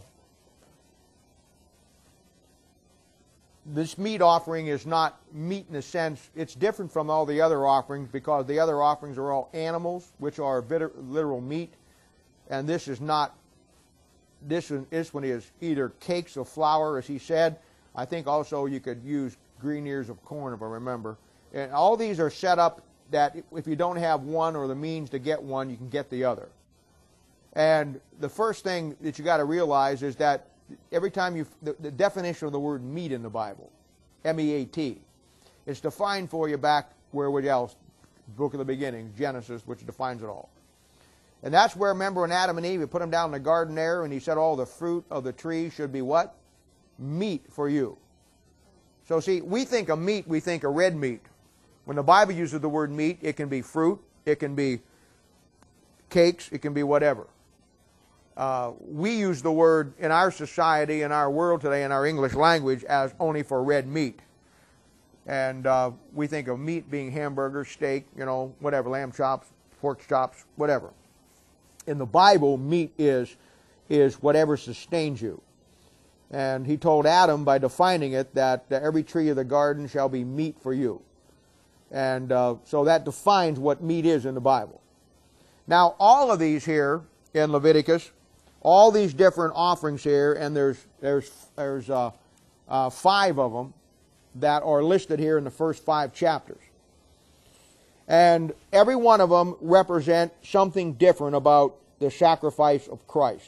this meat offering is not meat in a sense. It's different from all the other offerings because the other offerings are all animals, which are literal meat, and this is not. This one, this one is either cakes of flour, as he said. I think also you could use green ears of corn, if I remember. And all these are set up that if you don't have one or the means to get one, you can get the other. And the first thing that you got to realize is that every time you, the, the definition of the word meat in the Bible, M E A T, is defined for you back where it else, book of the beginning, Genesis, which defines it all. And that's where, remember, when Adam and Eve, he put them down in the garden there, and he said all the fruit of the tree should be what? Meat for you. So see, we think of meat, we think of red meat. When the Bible uses the word meat, it can be fruit, it can be cakes, it can be whatever. Uh, we use the word in our society, in our world today, in our English language, as only for red meat. And uh, we think of meat being hamburger, steak, you know, whatever, lamb chops, pork chops, whatever. In the Bible, meat is, is whatever sustains you. And he told Adam, by defining it, that uh, every tree of the garden shall be meat for you. And uh, so that defines what meat is in the Bible. Now, all of these here in Leviticus, all these different offerings here, and there's there's there's uh, uh, five of them that are listed here in the first five chapters. And every one of them represent something different about the sacrifice of Christ.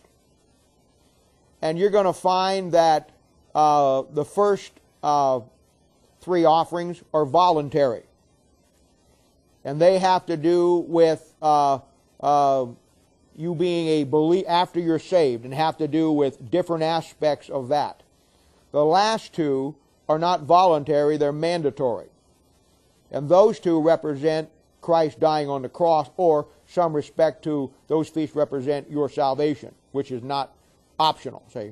And you're going to find that uh, the first uh, three offerings are voluntary. And they have to do with uh, uh, you being a believer after you're saved, and have to do with different aspects of that. The last two are not voluntary, they're mandatory. And those two represent Christ dying on the cross, or some respect to those feasts represent your salvation, which is not optional, see.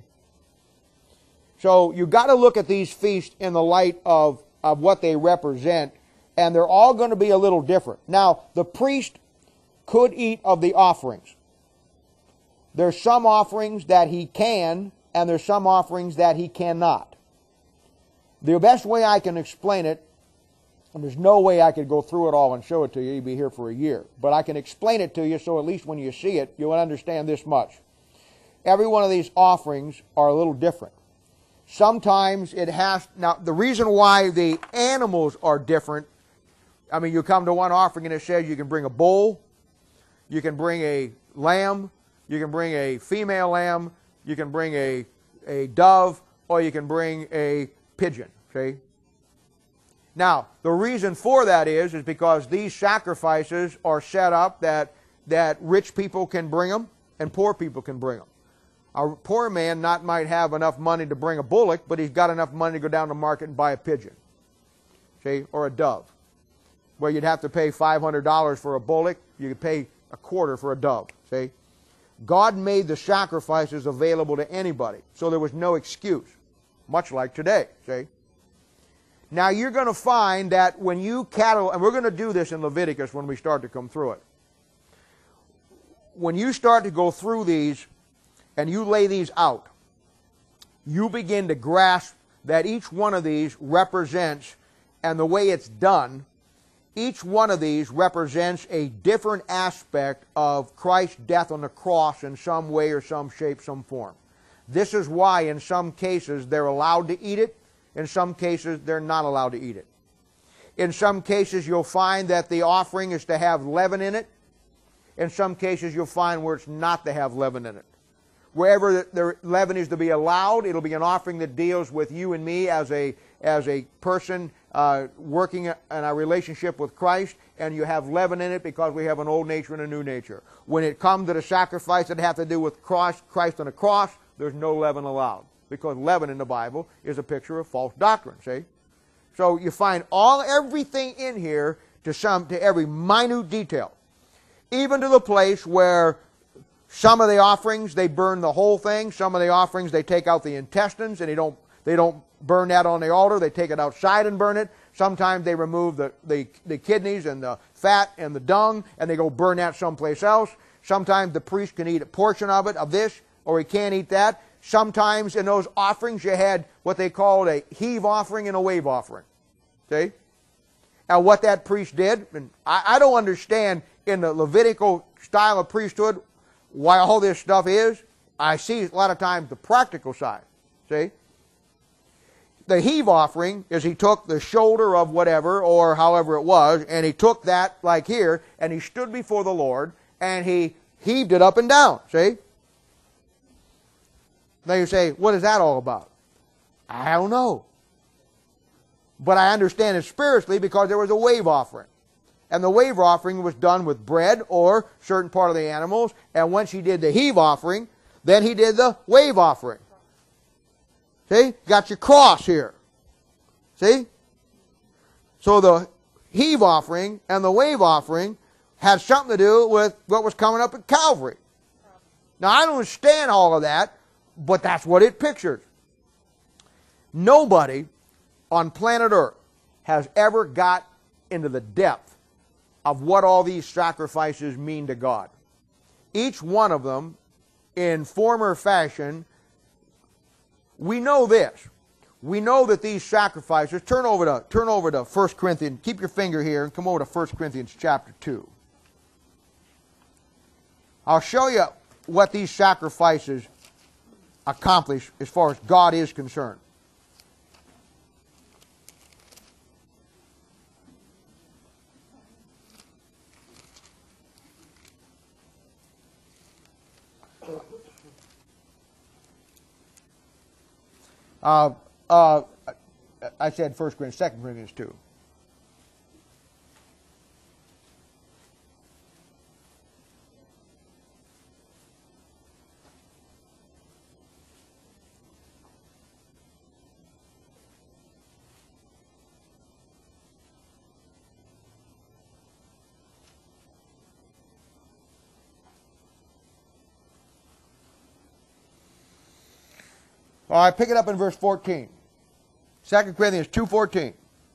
So you've got to look at these feasts in the light of, of what they represent, and they're all going to be a little different. Now, the priest could eat of the offerings. There's some offerings that he can, and there's some offerings that he cannot. The best way I can explain it, and there's no way I could go through it all and show it to you, you'd be here for a year. But I can explain it to you so at least when you see it, you'll understand this much. Every one of these offerings are a little different. Sometimes it has, now the reason why the animals are different, I mean, you come to one offering and it says you can bring a bull, you can bring a lamb, you can bring a female lamb, you can bring a, a dove, or you can bring a pigeon, see? Now, the reason for that is, is because these sacrifices are set up that, that rich people can bring them and poor people can bring them. A poor man not might have enough money to bring a bullock, but he's got enough money to go down to the market and buy a pigeon, see, or a dove. Where you'd have to pay five hundred dollars for a bullock, you could pay a quarter for a dove, see? God made the sacrifices available to anybody, so there was no excuse, much like today, see? Now you're going to find that when you cattle, and we're going to do this in Leviticus when we start to come through it. When you start to go through these, and you lay these out, you begin to grasp that each one of these represents, and the way it's done, each one of these represents a different aspect of Christ's death on the cross in some way or some shape, some form. This is why in some cases they're allowed to eat it, in some cases they're not allowed to eat it. In some cases you'll find that the offering is to have leaven in it. In some cases you'll find where it's not to have leaven in it. Wherever the, the leaven is to be allowed, it'll be an offering that deals with you and me as a, as a person uh, working in our relationship with Christ, and you have leaven in it because we have an old nature and a new nature. When it comes to the sacrifice that have to do with cross, Christ on the cross, there's no leaven allowed, because leaven in the Bible is a picture of false doctrine, see? So you find all everything in here to some to every minute detail, even to the place where some of the offerings they burn the whole thing, some of the offerings they take out the intestines and they don't they don't burn that on the altar, they take it outside and burn it. Sometimes they remove the, the, the kidneys and the fat and the dung and they go burn that someplace else. Sometimes the priest can eat a portion of it, of this, or he can't eat that. Sometimes in those offerings you had what they called a heave offering and a wave offering. See? Now what that priest did, and I, I don't understand in the Levitical style of priesthood why all this stuff is. I see a lot of times the practical side. See? The heave offering is he took the shoulder of whatever, or however it was, and he took that, like here, and he stood before the Lord, and he heaved it up and down. See? Now you say, what is that all about? I don't know. But I understand it spiritually because there was a wave offering. And the wave offering was done with bread or certain part of the animals. And once he did the heave offering, then he did the wave offering. See? Got your cross here. See? So the heave offering and the wave offering had something to do with what was coming up at Calvary. Now I don't understand all of that, but that's what it pictures. Nobody on planet Earth has ever got into the depth of what all these sacrifices mean to God. Each one of them, in form or fashion, we know this. We know that these sacrifices, turn over to, turn over to First Corinthians, keep your finger here and come over to First Corinthians chapter two. I'll show you what these sacrifices accomplish as far as God is concerned. Uh, uh, I said First Corinthians, Second Corinthians two. All right, pick it up in verse fourteen. Second Corinthians two fourteen.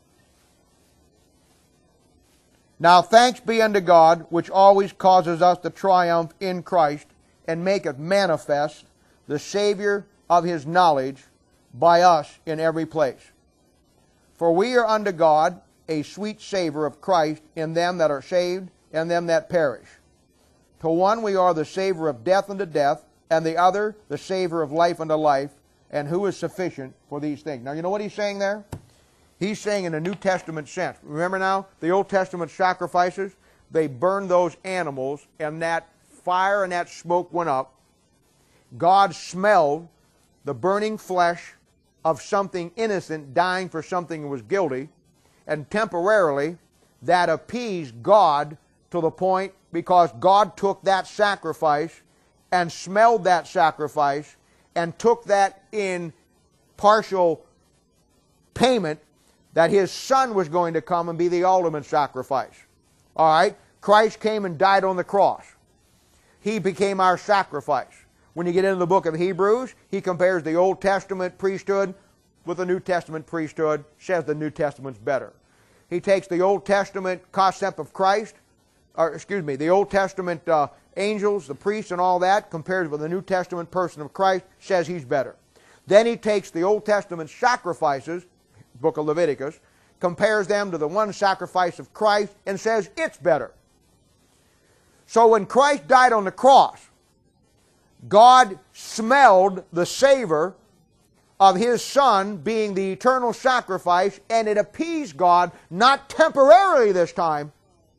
Now thanks be unto God, which always causes us to triumph in Christ, and maketh manifest the Savior of his knowledge by us in every place. For we are unto God a sweet savour of Christ in them that are saved and them that perish. To one we are the savour of death unto death, and the other the savour of life unto life. And who is sufficient for these things? Now, you know what he's saying there? He's saying in the New Testament sense. Remember now, the Old Testament sacrifices, they burned those animals, and that fire and that smoke went up. God smelled the burning flesh of something innocent dying for something that was guilty, and temporarily that appeased God to the point, because God took that sacrifice and smelled that sacrifice and took that in partial payment, that his Son was going to come and be the ultimate sacrifice. All right? Christ came and died on the cross. He became our sacrifice. When you get into the book of Hebrews, he compares the Old Testament priesthood with the New Testament priesthood, says the New Testament's better. He takes the Old Testament concept of Christ, or excuse me, the Old Testament uh, angels, the priests and all that, compared with the New Testament person of Christ, says he's better. Then he takes the Old Testament sacrifices, book of Leviticus, compares them to the one sacrifice of Christ, and says it's better. So when Christ died on the cross, God smelled the savor of His Son being the eternal sacrifice, and it appeased God, not temporarily this time,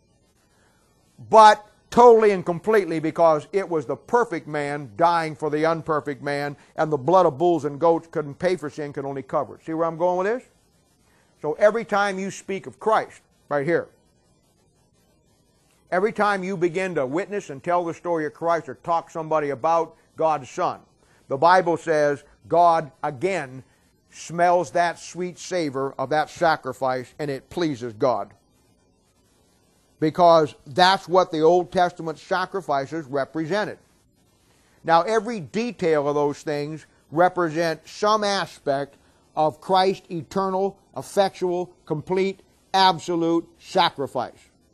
but totally and completely, because it was the perfect man dying for the unperfect man, and the blood of bulls and goats couldn't pay for sin, could only cover it. See where I'm going with this? So every time you speak of Christ, right here, every time you begin to witness and tell the story of Christ or talk somebody about God's Son, the Bible says God, again, smells that sweet savor of that sacrifice, and it pleases God. Because that's what the Old Testament sacrifices represented. Now, every detail of those things represent some aspect of Christ's eternal, effectual, complete, absolute sacrifice.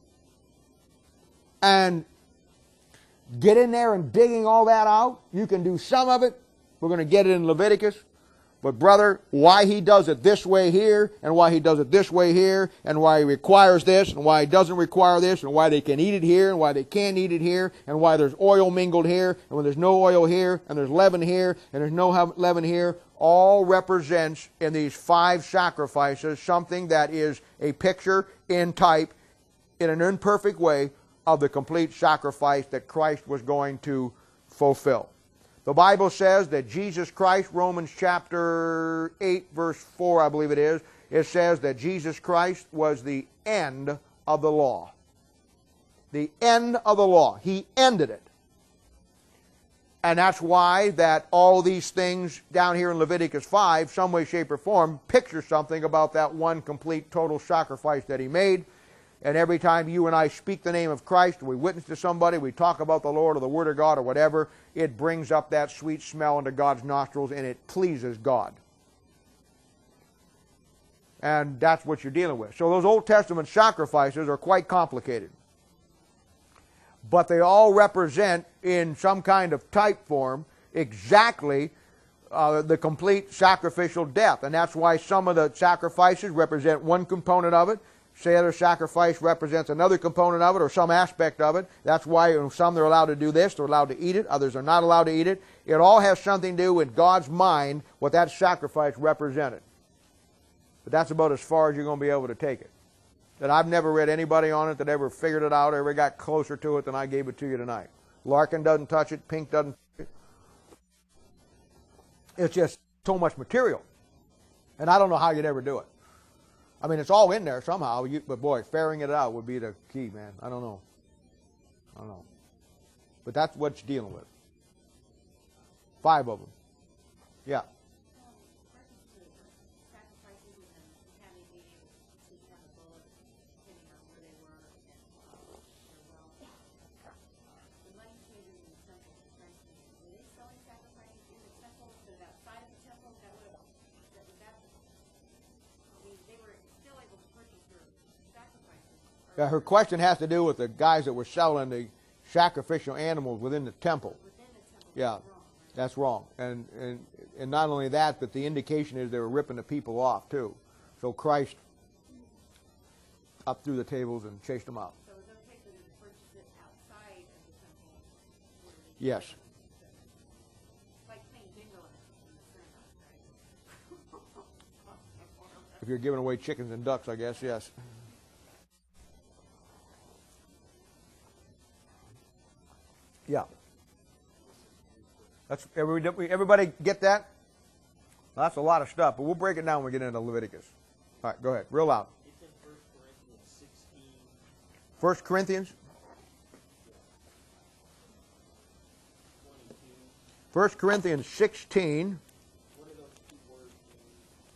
And get in there and digging all that out. You can do some of it. We're going to get it in Leviticus. But brother, why he does it this way here, and why he does it this way here, and why he requires this, and why he doesn't require this, and why they can eat it here, and why they can't eat it here, and why there's oil mingled here, and when there's no oil here, and there's leaven here, and there's no leaven here, all represents in these five sacrifices something that is a picture in type, in an imperfect way, of the complete sacrifice that Christ was going to fulfill. The Bible says that Jesus Christ, Romans chapter eight, verse four, I believe it is, it says that Jesus Christ was the end of the law. The end of the law. He ended it. And that's why that all these things down here in Leviticus five, some way, shape, or form, picture something about that one complete, total sacrifice that He made. And every time you and I speak the name of Christ, we witness to somebody, we talk about the Lord or the Word of God or whatever, it brings up that sweet smell into God's nostrils, and it pleases God. And that's what you're dealing with. So those Old Testament sacrifices are quite complicated. But they all represent, in some kind of type form, exactly uh, the complete sacrificial death. And that's why some of the sacrifices represent one component of it. Say other sacrifice represents another component of it, or some aspect of it. That's why you know, some they're allowed to do this, they're allowed to eat it, others are not allowed to eat it. It all has something to do with God's mind, what that sacrifice represented. But that's about as far as you're going to be able to take it. That I've never read anybody on it that ever figured it out, or ever got closer to it than I gave it to you tonight. Larkin doesn't touch it, Pink doesn't touch it. It's just so much material. And I don't know how you'd ever do it. I mean, it's all in there somehow, you, but boy, ferrying it out would be the key, man. I don't know. I don't know. But that's what you're dealing with. Five of them. Yeah. Yeah, her question has to do with the guys that were selling the sacrificial animals within the temple. Yeah, that's wrong. And, and, and not only that, but the indication is they were ripping the people off too. So Christ up through the tables and chased them out. So it's okay for them to purchase it outside of the temple? Yes. Like paying bingo in the synagogue, right? If you're giving away chickens and ducks, I guess, yes. Yeah. That's everybody, everybody get that? Well, that's a lot of stuff, but we'll break it down when we get into Leviticus. All right, go ahead. Real loud. It's in First Corinthians sixteen. First Corinthians? twenty-two. First Corinthians sixteen. What are those two words mean?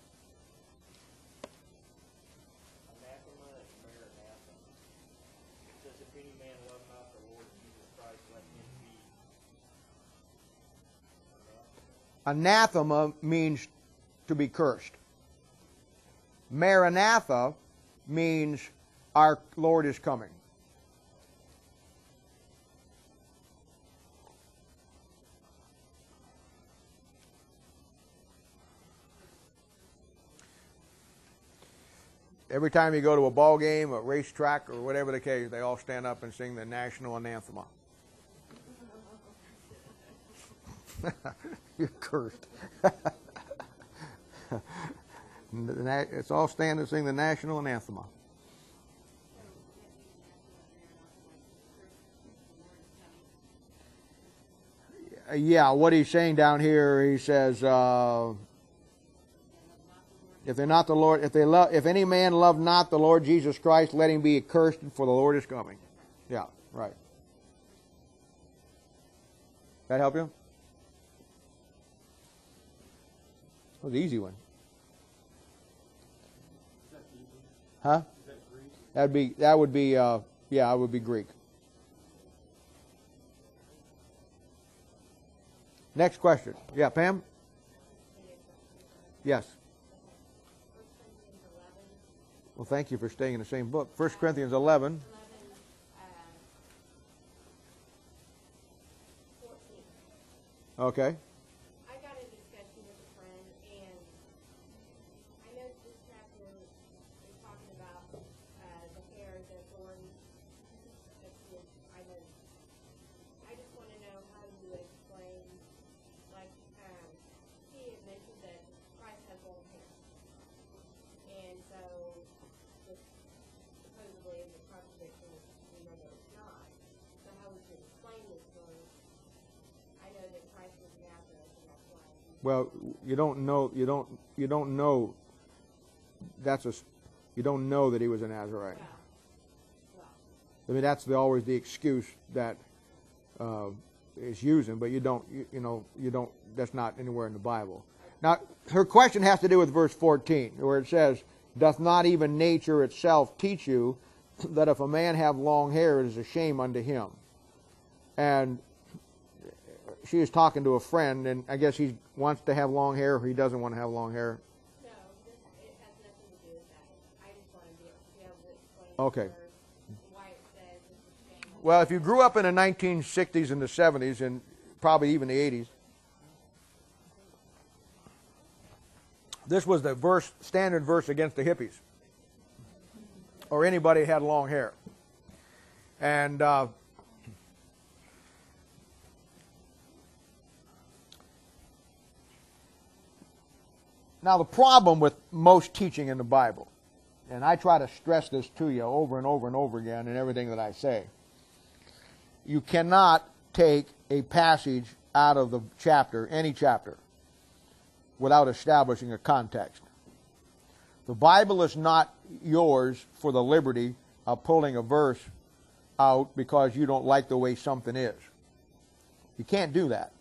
Anathema and maranatha. It says, if any man love not the Lord Jesus Christ, let him be anathema. Anathema means to be cursed. Maranatha means our Lord is coming. every time you go to a ball game, a racetrack, or whatever the case, they all stand up and sing the national anathema. You're cursed. It's all stand and sing the national anathema. Yeah, what he's saying down here, he says, uh, if they're not the Lord, if they love, if any man love not the Lord Jesus Christ, let him be accursed, for the Lord is coming. Yeah, right. That help you? That was an easy one. Huh? That'd be that would be uh, yeah, it would be Greek. Next question. Yeah, Pam? Yes. Well, thank you for staying in the same book. First Corinthians eleven. Okay. I got a discussion with a friend, and I know this chapter is talking about uh, the hair, the thorns. I know. I just want to know how you explain, like, um, he had mentioned that Christ has long hair, and so this supposedly is a contradiction, which we know that it's not. So how would you explain this verse? I know that Christ was Nazareth, and that's why. Well, you don't know. You don't. You don't know. That's a. You don't know that he was a Nazarite. Well, well, I mean, that's the, always the excuse that uh, is using, but you don't. You, you know. You don't. That's not anywhere in the Bible. Now, her question has to do with verse fourteen, where it says, "Doth not even nature itself teach you that if a man have long hair, it is a shame unto him?" And she is talking to a friend, and I guess he wants to have long hair, or he doesn't want to have long hair. no, this, it has nothing to do with that. I just want to be, be able to explain Okay. the verse, why it says it's a shame. Well, if you grew up in the nineteen sixties and the seventies, and probably even the eighties, this was the verse, standard verse against the hippies, or anybody who had long hair. And uh, now the problem with most teaching in the Bible, and I try to stress this to you over and over and over again in everything that I say, you cannot take a passage out of the chapter, any chapter, without establishing a context. The Bible is not yours for the liberty of pulling a verse out because you don't like the way something is. You can't do that.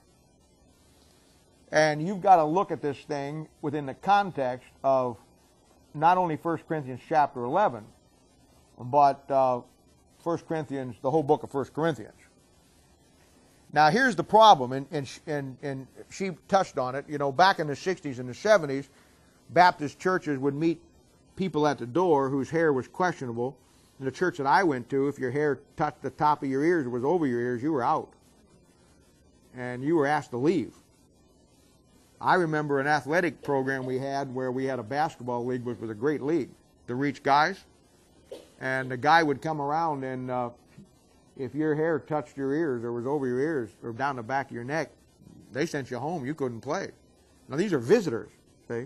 And you've got to look at this thing within the context of not only First Corinthians chapter eleven, but uh, First Corinthians, the whole book of First Corinthians. Now, here's the problem, and, and, and, and she touched on it. You know, back in the sixties and the seventies, Baptist churches would meet people at the door whose hair was questionable. In the church that I went to, if your hair touched the top of your ears or was over your ears, you were out. And you were asked to leave. I remember an athletic program we had where we had a basketball league, which was a great league, to reach guys. And the guy would come around, and uh, if your hair touched your ears or was over your ears or down the back of your neck, they sent you home. You couldn't play. Now, these are visitors, see?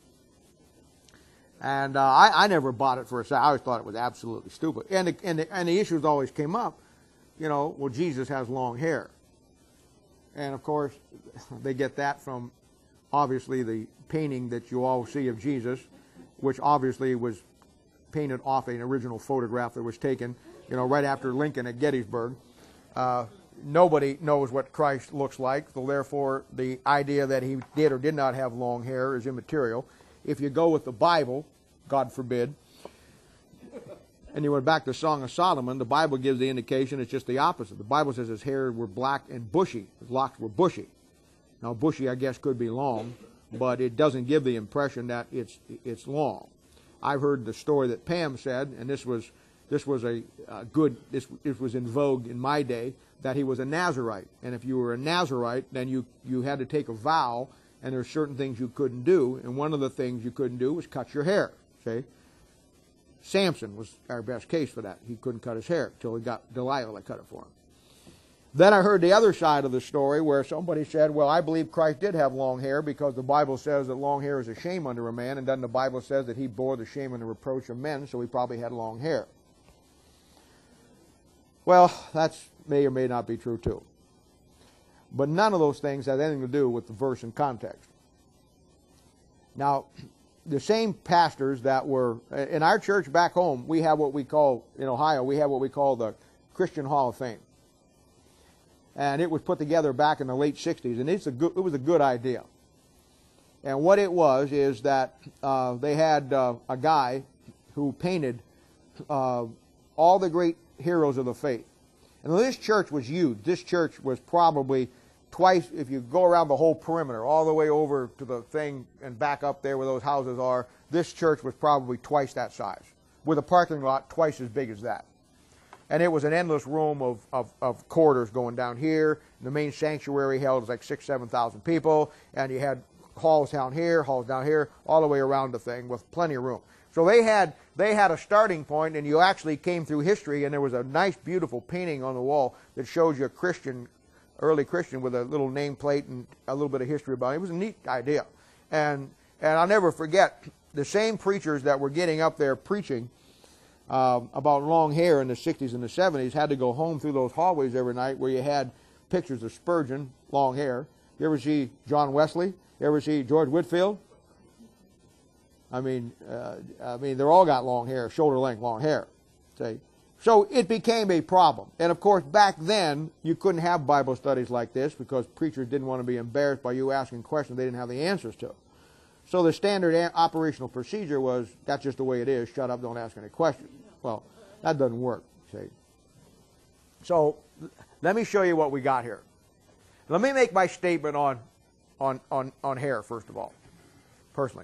And uh, I, I never bought it for a second. I always thought it was absolutely stupid. And the, and, the, and the issues always came up, you know, well, Jesus has long hair. And, of course, they get that from, obviously, the painting that you all see of Jesus, which obviously was painted off an original photograph that was taken, you know, right after Lincoln at Gettysburg. Uh, nobody knows what Christ looks like, so therefore the idea that he did or did not have long hair is immaterial. If you go with the Bible, God forbid, and you went back to Song of Solomon, the Bible gives the indication it's just the opposite. The Bible says his hair were black and bushy. His locks were bushy. Now, bushy, I guess, could be long, but it doesn't give the impression that it's it's long. I've heard the story that Pam said, and this was this was a uh, good, this, this was in vogue in my day, that he was a Nazarite. And if you were a Nazarite, then you, you had to take a vow, and there are certain things you couldn't do, and one of the things you couldn't do was cut your hair, see? Samson was our best case for that. He couldn't cut his hair until he got Delilah to cut it for him. Then I heard the other side of the story where somebody said, well, I believe Christ did have long hair because the Bible says that long hair is a shame unto a man, and then the Bible says that he bore the shame and the reproach of men, so he probably had long hair. Well, that may or may not be true too. But none of those things have anything to do with the verse and context. Now, the same pastors that were, in our church back home, we have what we call, in Ohio, we have what we call the Christian Hall of Fame. And it was put together back in the late sixties, and it's a good, it was a good idea. And what it was is that uh, they had uh, a guy who painted uh, all the great heroes of the faith. And this church was huge. This church was probably twice, if you go around the whole perimeter, all the way over to the thing and back up there where those houses are, this church was probably twice that size, with a parking lot twice as big as that. And it was an endless room of, of, of corridors going down here. The main sanctuary held like six, seven thousand people, and you had halls down here, halls down here, all the way around the thing with plenty of room. So they had they had a starting point, and you actually came through history, and there was a nice, beautiful painting on the wall that shows you a Christian, early Christian, with a little nameplate and a little bit of history about it. It was a neat idea, and and I'll never forget the same preachers that were getting up there preaching Uh, about long hair in the sixties and the seventies had to go home through those hallways every night where you had pictures of Spurgeon, long hair. You ever see John Wesley? You ever see George Whitefield? I mean, uh, I mean, they're all got long hair, shoulder length long hair. See? So it became a problem. And of course, back then, you couldn't have Bible studies like this because preachers didn't want to be embarrassed by you asking questions they didn't have the answers to. So the standard operational procedure was, that's just the way it is, shut up, don't ask any questions. Well, that doesn't work, see. So let me show you what we got here. Let me make my statement on, on, on, on hair, first of all, personally.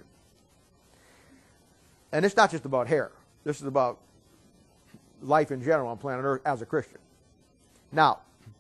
And it's not just about hair. This is about life in general on planet Earth as a Christian. Now,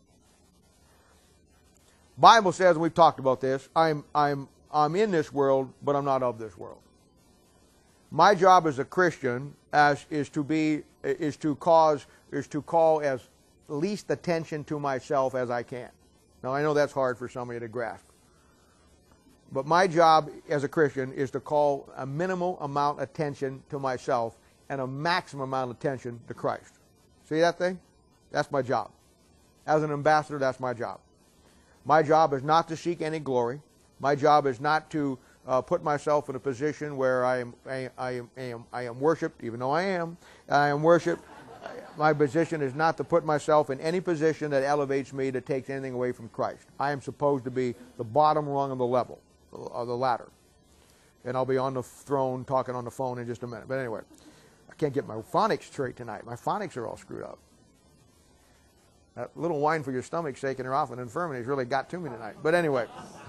Bible says, and we've talked about this, I'm, I'm I'm in this world, but I'm not of this world. My job as a Christian as is to be is to cause is to call as least attention to myself as I can. Now I know that's hard for somebody to grasp. But my job as a Christian is to call a minimal amount of attention to myself and a maximum amount of attention to Christ. See that thing? That's my job. As an ambassador, that's my job. My job is not to seek any glory. My job is not to uh, put myself in a position where I am, I, I, am, I, am, I am worshipped, even though I am. I am worshipped. My position is not to put myself in any position that elevates me, that takes anything away from Christ. I am supposed to be the bottom rung of the level, of the ladder. And I'll be on the throne talking on the phone in just a minute. But anyway, I can't get my phonics straight tonight. My phonics are all screwed up. That little wine for your stomach shaking her off an infirmity has really got to me tonight. But anyway.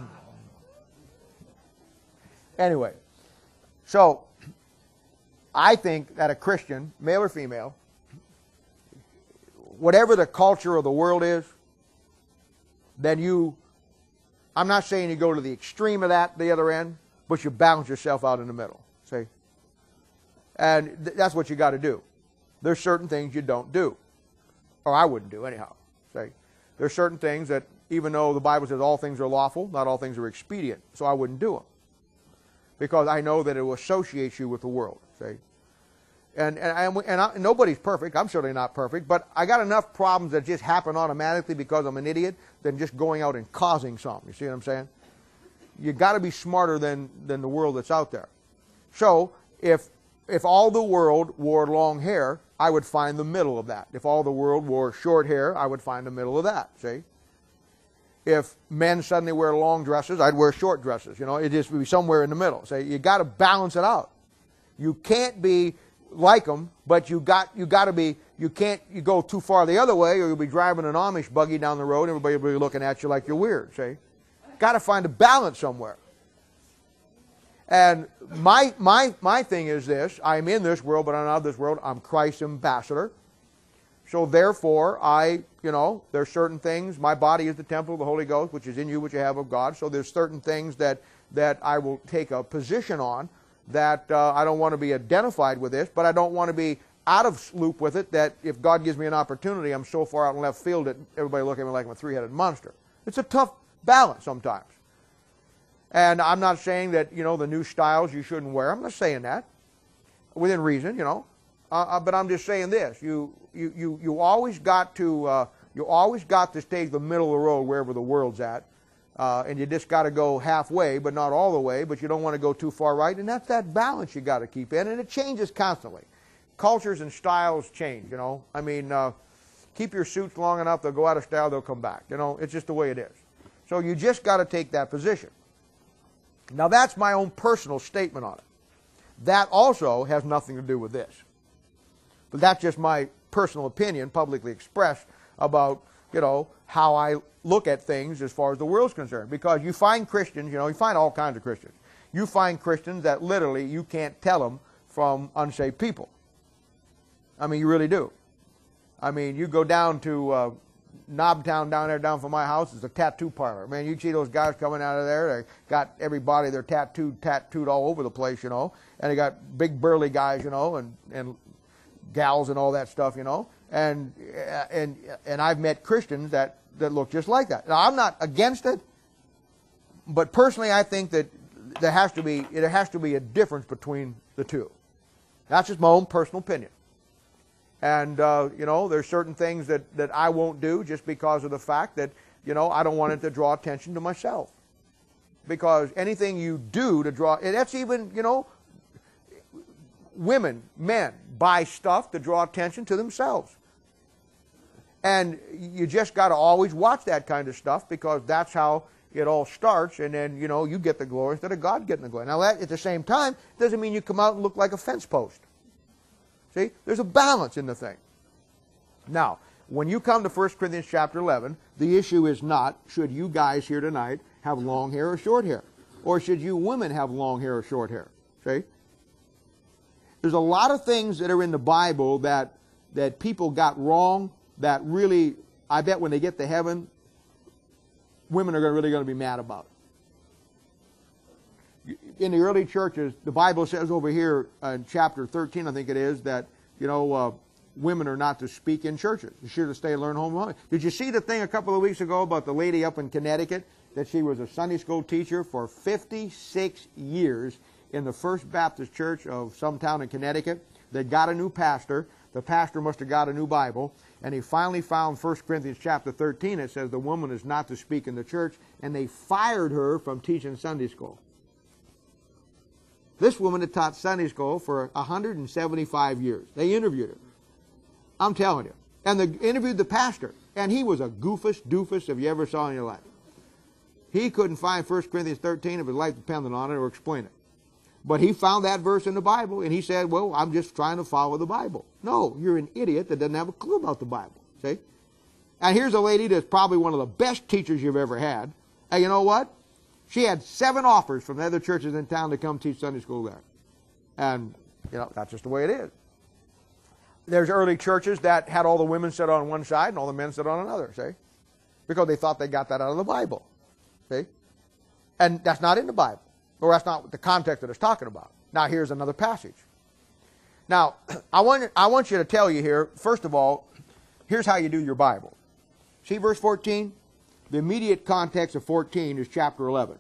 Anyway, so I think that a Christian, male or female, whatever the culture of the world is, then you, I'm not saying you go to the extreme of that, the other end, but you balance yourself out in the middle, see? And th- that's what you got to do. There's certain things you don't do, or I wouldn't do anyhow, see? There's certain things that, even though the Bible says all things are lawful, not all things are expedient, so I wouldn't do them. Because I know that it will associate you with the world, see? And, and, I, and I, nobody's perfect. I'm certainly not perfect. But I got enough problems that just happen automatically because I'm an idiot than just going out and causing something. You see what I'm saying? You got to be smarter than, than the world that's out there. So if, if all the world wore long hair, I would find the middle of that. If all the world wore short hair, I would find the middle of that, see? If men suddenly wear long dresses, I'd wear short dresses. You know, it just would be somewhere in the middle. So you got to balance it out. You can't be like them, but you got you got to be. You can't you go too far the other way, or you'll be driving an Amish buggy down the road. And everybody will be looking at you like you're weird. See, got to find a balance somewhere. And my my my thing is this: I'm in this world, but I'm not of this world. I'm Christ's ambassador. So therefore, I, you know, there's certain things. My body is the temple of the Holy Ghost, which is in you, which you have of God. So there's certain things that, that I will take a position on that uh, I don't want to be identified with this, but I don't want to be out of loop with it, that if God gives me an opportunity, I'm so far out in left field that everybody look at me like I'm a three-headed monster. It's a tough balance sometimes. And I'm not saying that, you know, the new styles you shouldn't wear. I'm not saying that. Within reason, you know. Uh, but I'm just saying this. You you you, you always got to uh, you always got to stay the middle of the road wherever the world's at. Uh, and you just got to go halfway, but not all the way, but you don't want to go too far right. And that's that balance you got to keep in, and it changes constantly. Cultures and styles change, you know. I mean, uh, keep your suits long enough, they'll go out of style, they'll come back. You know, it's just the way it is. So you just got to take that position. Now, that's my own personal statement on it. That also has nothing to do with this. But that's just my personal opinion, publicly expressed, about, you know, how I look at things as far as the world's concerned. Because you find Christians, you know, you find all kinds of Christians. You find Christians that literally you can't tell them from unsaved people. I mean, you really do. I mean, you go down to uh, Knobtown down there, down from my house, it's a tattoo parlor. Man, you see those guys coming out of there, they got everybody, they're tattooed, tattooed all over the place, you know. And they got big burly guys, you know, and, and gals and all that stuff, you know. And, and, and I've met Christians that, that look just like that. Now, I'm not against it, but personally I think that there has to be, there has to be a difference between the two. That's just my own personal opinion. And, uh, you know, there's certain things that, that I won't do just because of the fact that, you know, I don't want it to draw attention to myself. Because anything you do to draw, and that's even, you know, women, men, buy stuff to draw attention to themselves. And you just got to always watch that kind of stuff, because that's how it all starts, and then, you know, you get the glory instead of God getting the glory. Now, that, at the same time, doesn't mean you come out and look like a fence post. See, there's a balance in the thing. Now, when you come to First Corinthians chapter eleven, the issue is not, should you guys here tonight have long hair or short hair? Or should you women have long hair or short hair? See? There's a lot of things that are in the Bible that, that people got wrong, that really, I bet when they get to heaven, women are really going to be mad about it. In the early churches, the Bible says over here in chapter thirteen, I think it is, that, you know, uh, women are not to speak in churches. You should stay, learn home alone. Did you see the thing a couple of weeks ago about the lady up in Connecticut, that she was a Sunday school teacher for fifty-six years in the First Baptist Church of some town in Connecticut? They got a new pastor. The pastor must have got a new Bible. And he finally found First Corinthians chapter thirteen. It says the woman is not to speak in the church. And they fired her from teaching Sunday school. This woman had taught Sunday school for one hundred seventy-five years. They interviewed her. I'm telling you. And they interviewed the pastor. And he was a goofus doofus if you ever saw in your life. He couldn't find First Corinthians thirteen if his life depended on it or explain it. But he found that verse in the Bible, and he said, well, I'm just trying to follow the Bible. No, you're an idiot that doesn't have a clue about the Bible. See? And here's a lady that's probably one of the best teachers you've ever had. And you know what? She had seven offers from the other churches in town to come teach Sunday school there. And, you know, that's just the way it is. There's early churches that had all the women sit on one side and all the men sit on another, see? Because they thought they got that out of the Bible. See? And that's not in the Bible. Or that's not the context that it's talking about. Now, here's another passage. Now, I want, I want you to tell you here, first of all, here's how you do your Bible. See verse fourteen? The immediate context of fourteen is chapter eleven.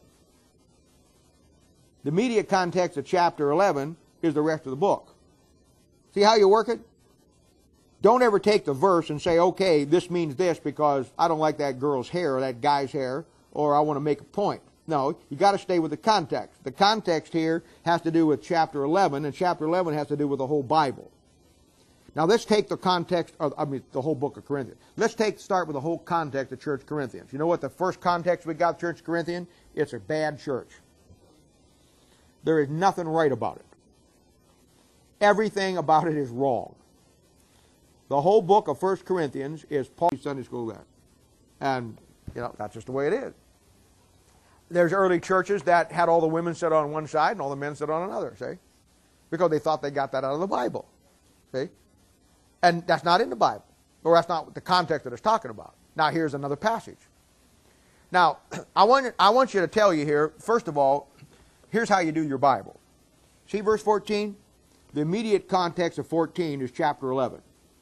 The immediate context of chapter eleven is the rest of the book. See how you work it? Don't ever take the verse and say, okay, this means this because I don't like that girl's hair or that guy's hair, or I want to make a point. No, you got to stay with the context. The context here has to do with chapter eleven, and chapter eleven has to do with the whole Bible. Now let's take the context of, I mean, the whole book of Corinthians. Let's take start with the whole context of Church Corinthians. You know what the first context we got, Church Corinthians? It's a bad church. There is nothing right about it. Everything about it is wrong. The whole book of First Corinthians is Paul's Sunday school there. And, you know, that's just the way it is. There's early churches that had all the women sit on one side and all the men sit on another, see? Because they thought they got that out of the Bible, see? And that's not in the Bible. Or that's not the context that it's talking about. Now, here's another passage. Now, I want, I want you to tell you here, first of all, here's how you do your Bible. See verse fourteen? The immediate context of fourteen is chapter eleven.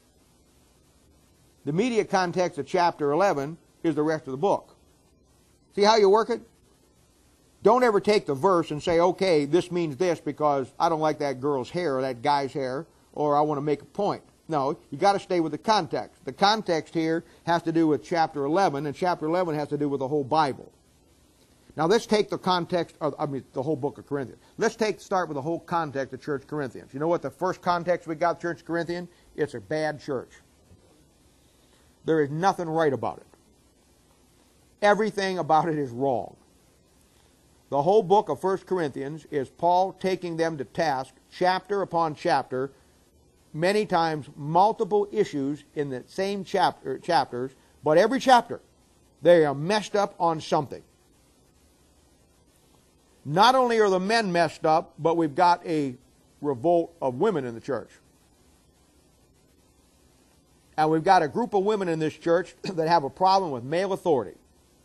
The immediate context of chapter eleven is the rest of the book. See how you work it? Don't ever take the verse and say, okay, this means this because I don't like that girl's hair or that guy's hair, or I want to make a point. No, you got to stay with the context. The context here has to do with chapter eleven, and chapter eleven has to do with the whole Bible. Now let's take the context, of, I mean the whole book of Corinthians. Let's take start with the whole context of Church Corinthians. You know what the first context we got, Church Corinthian? It's a bad church. There is nothing right about it. Everything about it is wrong. The whole book of First Corinthians is Paul taking them to task, chapter upon chapter, many times multiple issues in the same chapter, chapters, but every chapter they are messed up on something. Not only are the men messed up, but we've got a revolt of women in the church. And we've got a group of women in this church that have a problem with male authority.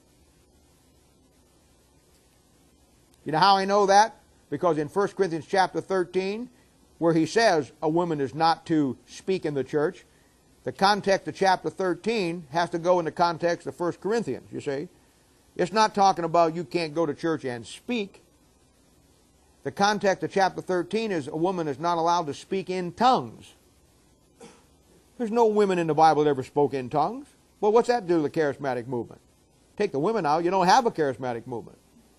You know how I know that? Because in First Corinthians chapter thirteen, where he says a woman is not to speak in the church, the context of chapter thirteen has to go in the context of First Corinthians, you see. It's not talking about you can't go to church and speak. The context of chapter thirteen is a woman is not allowed to speak in tongues. There's no women in the Bible that ever spoke in tongues. Well, what's that do to the charismatic movement? Take the women out, you don't have a charismatic movement.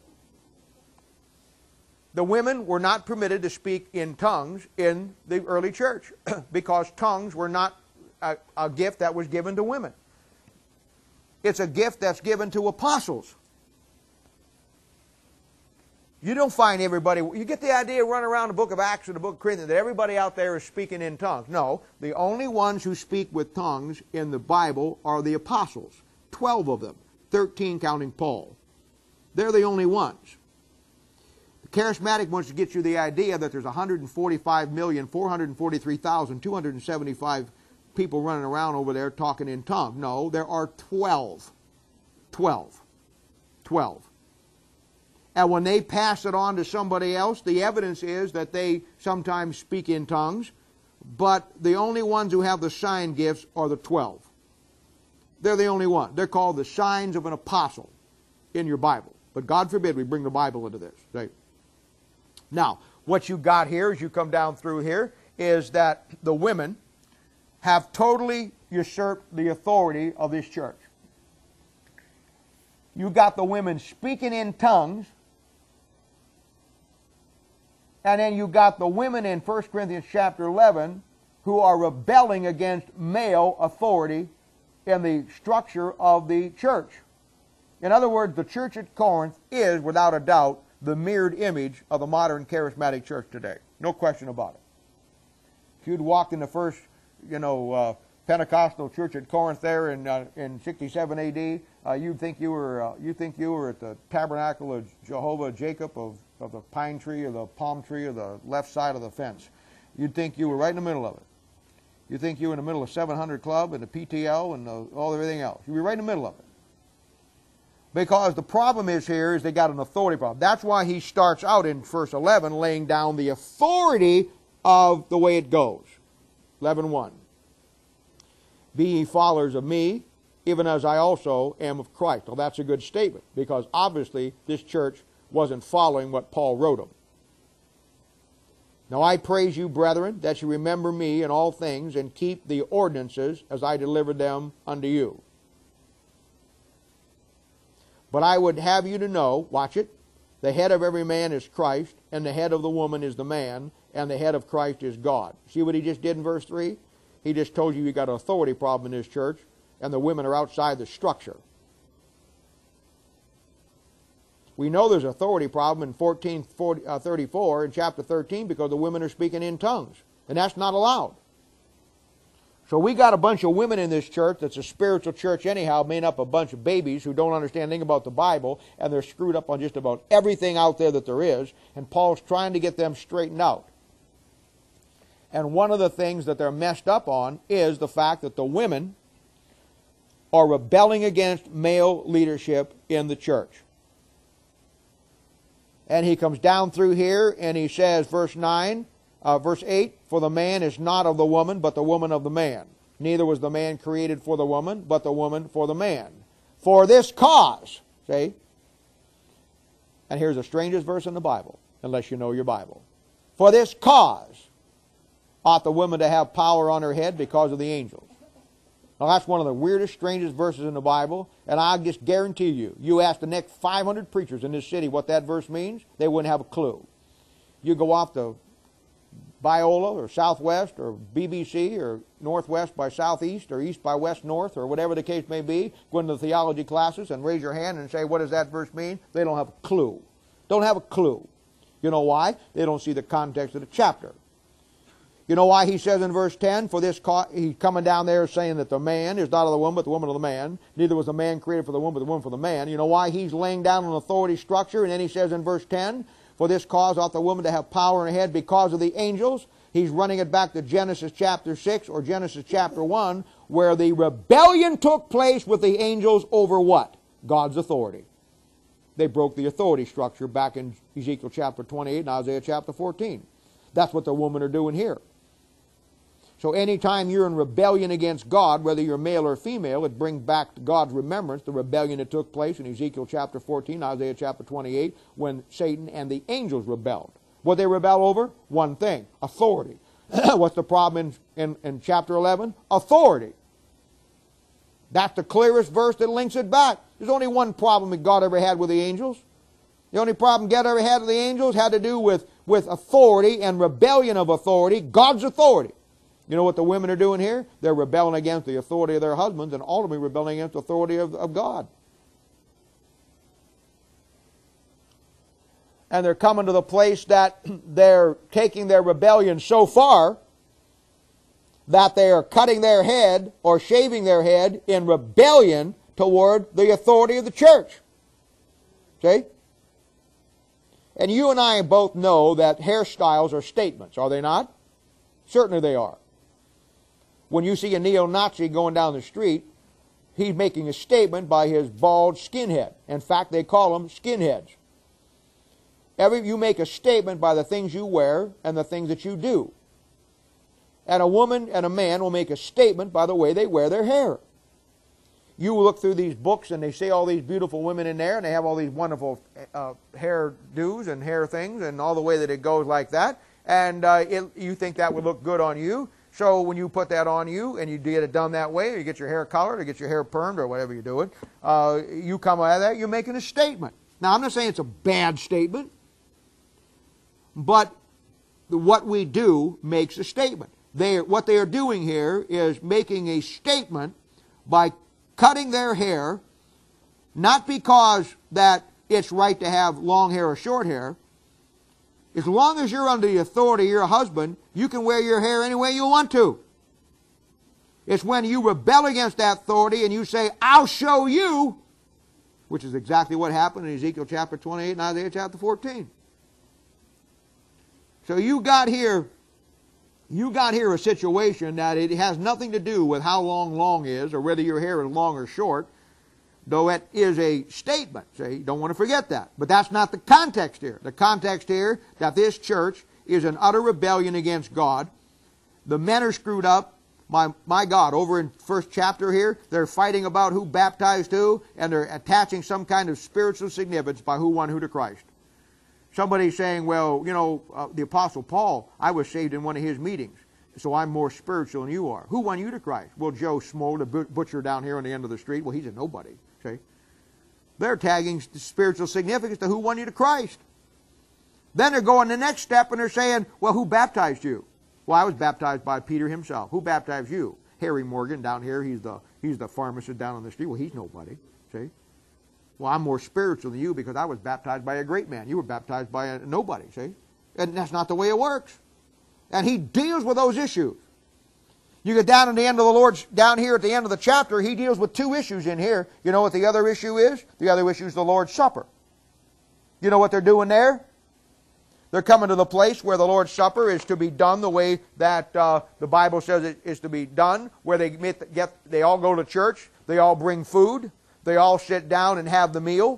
The women were not permitted to speak in tongues in the early church because tongues were not a, a gift that was given to women. It's a gift that's given to apostles. You don't find everybody, you get the idea running around the book of Acts or the book of Corinthians that everybody out there is speaking in tongues. No, the only ones who speak with tongues in the Bible are the apostles. Twelve of them, thirteen counting Paul. They're the only ones. The charismatic wants to get you the idea that there's one hundred forty-five million, four hundred forty-three thousand, two hundred seventy-five people running around over there talking in tongues. No, there are twelve. Twelve. Twelve. And when they pass it on to somebody else, the evidence is that they sometimes speak in tongues, but the only ones who have the sign gifts are the twelve. They're the only ones. They're called the signs of an apostle in your Bible. But God forbid we bring the Bible into this. Right? Now, what you got here as you come down through here is that the women have totally usurped the authority of this church. You got the women speaking in tongues, and then you got the women in First Corinthians chapter eleven who are rebelling against male authority in the structure of the church. In other words, the church at Corinth is, without a doubt, the mirrored image of the modern charismatic church today. No question about it. If you'd walked in the first, you know, uh, Pentecostal church at Corinth there in uh, in sixty-seven A D, uh, you'd think you were uh, you think you were at the tabernacle of Jehovah Jacob of, of the pine tree or the palm tree or the left side of the fence. You'd think you were right in the middle of it. You'd think you were in the middle of seven hundred Club and the P T L and the, all everything else. You'd be right in the middle of it. Because the problem is here is they got an authority problem. That's why he starts out in verse eleven laying down the authority of the way it goes. eleven one. Be ye followers of me, even as I also am of Christ. Well, that's a good statement, because obviously this church wasn't following what Paul wrote them. Now I praise you, brethren, that you remember me in all things, and keep the ordinances as I delivered them unto you. But I would have you to know, watch it, the head of every man is Christ, and the head of the woman is the man, and the head of Christ is God. See what he just did in verse three? He just told you you got an authority problem in this church, and the women are outside the structure. We know there's an authority problem in fourteen thirty-four in chapter thirteen because the women are speaking in tongues, and that's not allowed. So we got a bunch of women in this church that's a spiritual church anyhow, made up a bunch of babies who don't understand anything about the Bible, and they're screwed up on just about everything out there that there is, and Paul's trying to get them straightened out. And one of the things that they're messed up on is the fact that the women are rebelling against male leadership in the church. And he comes down through here and he says, verse nine, uh, verse eight, for the man is not of the woman, but the woman of the man. Neither was the man created for the woman, but the woman for the man. For this cause, see? And here's the strangest verse in the Bible, unless you know your Bible. For this cause ought the woman to have power on her head because of the angels. Now that's one of the weirdest, strangest verses in the Bible, and I just guarantee you, you ask the next five hundred preachers in this city what that verse means, they wouldn't have a clue. You go off to Biola or Southwest or B B C or Northwest by Southeast or East by West North or whatever the case may be, go into the theology classes and raise your hand and say, what does that verse mean? They don't have a clue. Don't have a clue. You know why? They don't see the context of the chapter. You know why he says in verse ten, for this cause, he's coming down there saying that the man is not of the woman, but the woman of the man. Neither was the man created for the woman, but the woman for the man. You know why he's laying down an authority structure? And then he says in verse ten, for this cause ought the woman to have power in her head because of the angels. He's running it back to Genesis chapter six or Genesis chapter one, where the rebellion took place with the angels over what? God's authority. They broke the authority structure back in Ezekiel chapter twenty-eight and Isaiah chapter fourteen. That's what the women are doing here. So anytime you're in rebellion against God, whether you're male or female, it brings back to God's remembrance the rebellion that took place in Ezekiel chapter fourteen, Isaiah chapter twenty-eight, when Satan and the angels rebelled. What they rebel over? One thing, authority. What's the problem in, in, in chapter eleven? Authority. That's the clearest verse that links it back. There's only one problem that God ever had with the angels. The only problem God ever had with the angels had to do with, with authority and rebellion of authority, God's authority. You know what the women are doing here? They're rebelling against the authority of their husbands and ultimately rebelling against the authority of, of God. And they're coming to the place that they're taking their rebellion so far that they are cutting their head or shaving their head in rebellion toward the authority of the church. See? And you and I both know that hairstyles are statements, are they not? Certainly they are. When you see a neo-Nazi going down the street, he's making a statement by his bald skinhead. In fact, they call them skinheads. Every, you make a statement by the things you wear and the things that you do. And a woman and a man will make a statement by the way they wear their hair. You look through these books and they say all these beautiful women in there and they have all these wonderful uh, hair do's and hair things and all the way that it goes like that. And uh, it, you think that would look good on you. So when you put that on you and you get it done that way, or you get your hair colored or get your hair permed or whatever you're doing, uh, you come out of that, you're making a statement. Now I'm not saying it's a bad statement, but what we do makes a statement. They, what they are doing here is making a statement by cutting their hair, not because that it's right to have long hair or short hair. As long as you're under the authority of your husband, you can wear your hair any way you want to. It's when you rebel against that authority and you say, I'll show you, which is exactly what happened in Ezekiel chapter twenty-eight and Isaiah chapter fourteen. So you got here, you got here a situation that it has nothing to do with how long long is or whether your hair is long or short, though it is a statement. See, you don't want to forget that. But that's not the context here. The context here that this church is in utter rebellion against God. The men are screwed up. My, my God, over in first chapter here, they're fighting about who baptized who, and they're attaching some kind of spiritual significance by who won who to Christ. Somebody's saying, well, you know, uh, the Apostle Paul, I was saved in one of his meetings, so I'm more spiritual than you are. Who won you to Christ? Well, Joe Smo, the butcher down here on the end of the street. Well, he's a nobody. See? They're tagging spiritual significance to who won you to Christ. Then they're going the next step and they're saying, well, who baptized you? Well, I was baptized by Peter himself. Who baptized you? Harry Morgan down here. He's the, he's the pharmacist down on the street. Well, he's nobody. See? Well, I'm more spiritual than you because I was baptized by a great man. You were baptized by a nobody. See? And that's not the way it works. And he deals with those issues. You get down at the end of the Lord's, down here at the end of the chapter, he deals with two issues in here. You know what the other issue is? The other issue is the Lord's Supper. You know what they're doing there? They're coming to the place where the Lord's Supper is to be done the way that uh, the Bible says it is to be done, where they get, they all go to church, they all bring food, they all sit down and have the meal.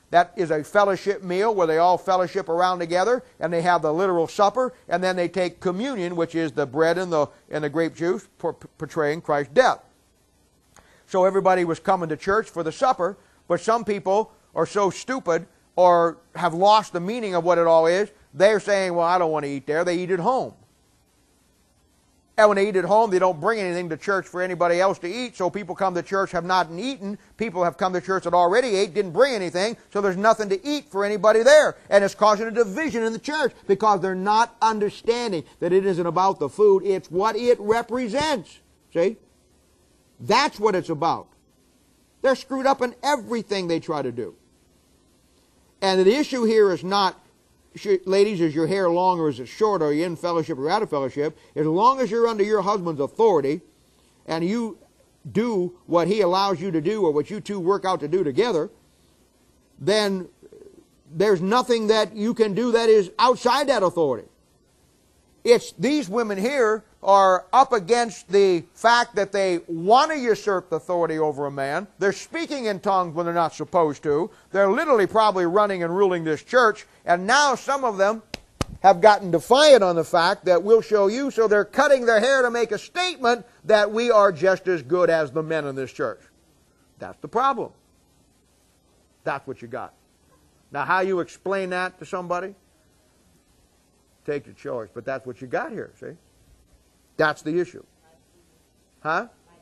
That is a fellowship meal where they all fellowship around together, and they have the literal supper, and then they take communion, which is the bread and the, and the grape juice, portraying Christ's death. So everybody was coming to church for the supper, but some people are so stupid or have lost the meaning of what it all is, they're saying, well, I don't want to eat there. They eat at home. And when they eat at home, they don't bring anything to church for anybody else to eat. So people come to church, have not eaten. People have come to church that already ate, didn't bring anything. So there's nothing to eat for anybody there. And it's causing a division in the church because they're not understanding that it isn't about the food. It's what it represents. See? That's what it's about. They're screwed up in everything they try to do. And the issue here is not, ladies, is your hair long or is it short? Are you in fellowship or out of fellowship? As long as you're under your husband's authority and you do what he allows you to do or what you two work out to do together, then there's nothing that you can do that is outside that authority. It's these women here are up against the fact that they want to usurp the authority over a man. They're speaking in tongues when they're not supposed to. They're literally probably running and ruling this church. And now some of them have gotten defiant on the fact that we'll show you. So they're cutting their hair to make a statement that we are just as good as the men in this church. That's the problem. That's what you got. Now how you explain that to somebody? Take your choice. But that's what you got here, see? That's the issue. Huh?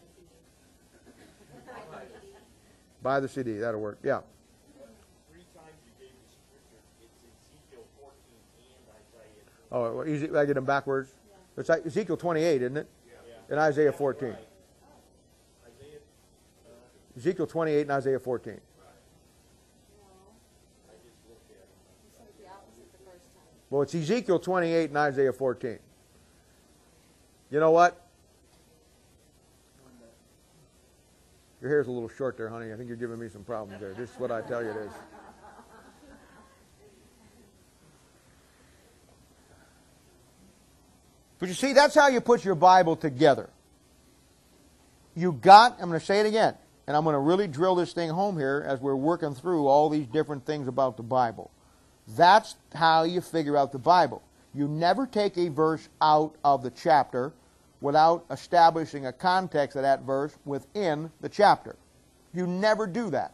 Buy the C D. That'll work. Yeah. Three times you gave the scripture. It's Ezekiel fourteen and Isaiah. Oh, easy. I get them backwards. It's like Ezekiel twenty-eight, isn't it? Yeah. And Isaiah fourteen. Isaiah. Uh, Ezekiel twenty-eight and Isaiah fourteen. I just looked at it. the opposite the first time. Well, it's Ezekiel twenty-eight and Isaiah fourteen. You know what? Your hair's a little short there, honey. I think you're giving me some problems there. This is what I tell you it is. But you see, that's how you put your Bible together. You got, I'm going to say it again, and I'm going to really drill this thing home here as we're working through all these different things about the Bible. That's how you figure out the Bible. You never take a verse out of the chapter without establishing a context of that verse within the chapter. You never do that.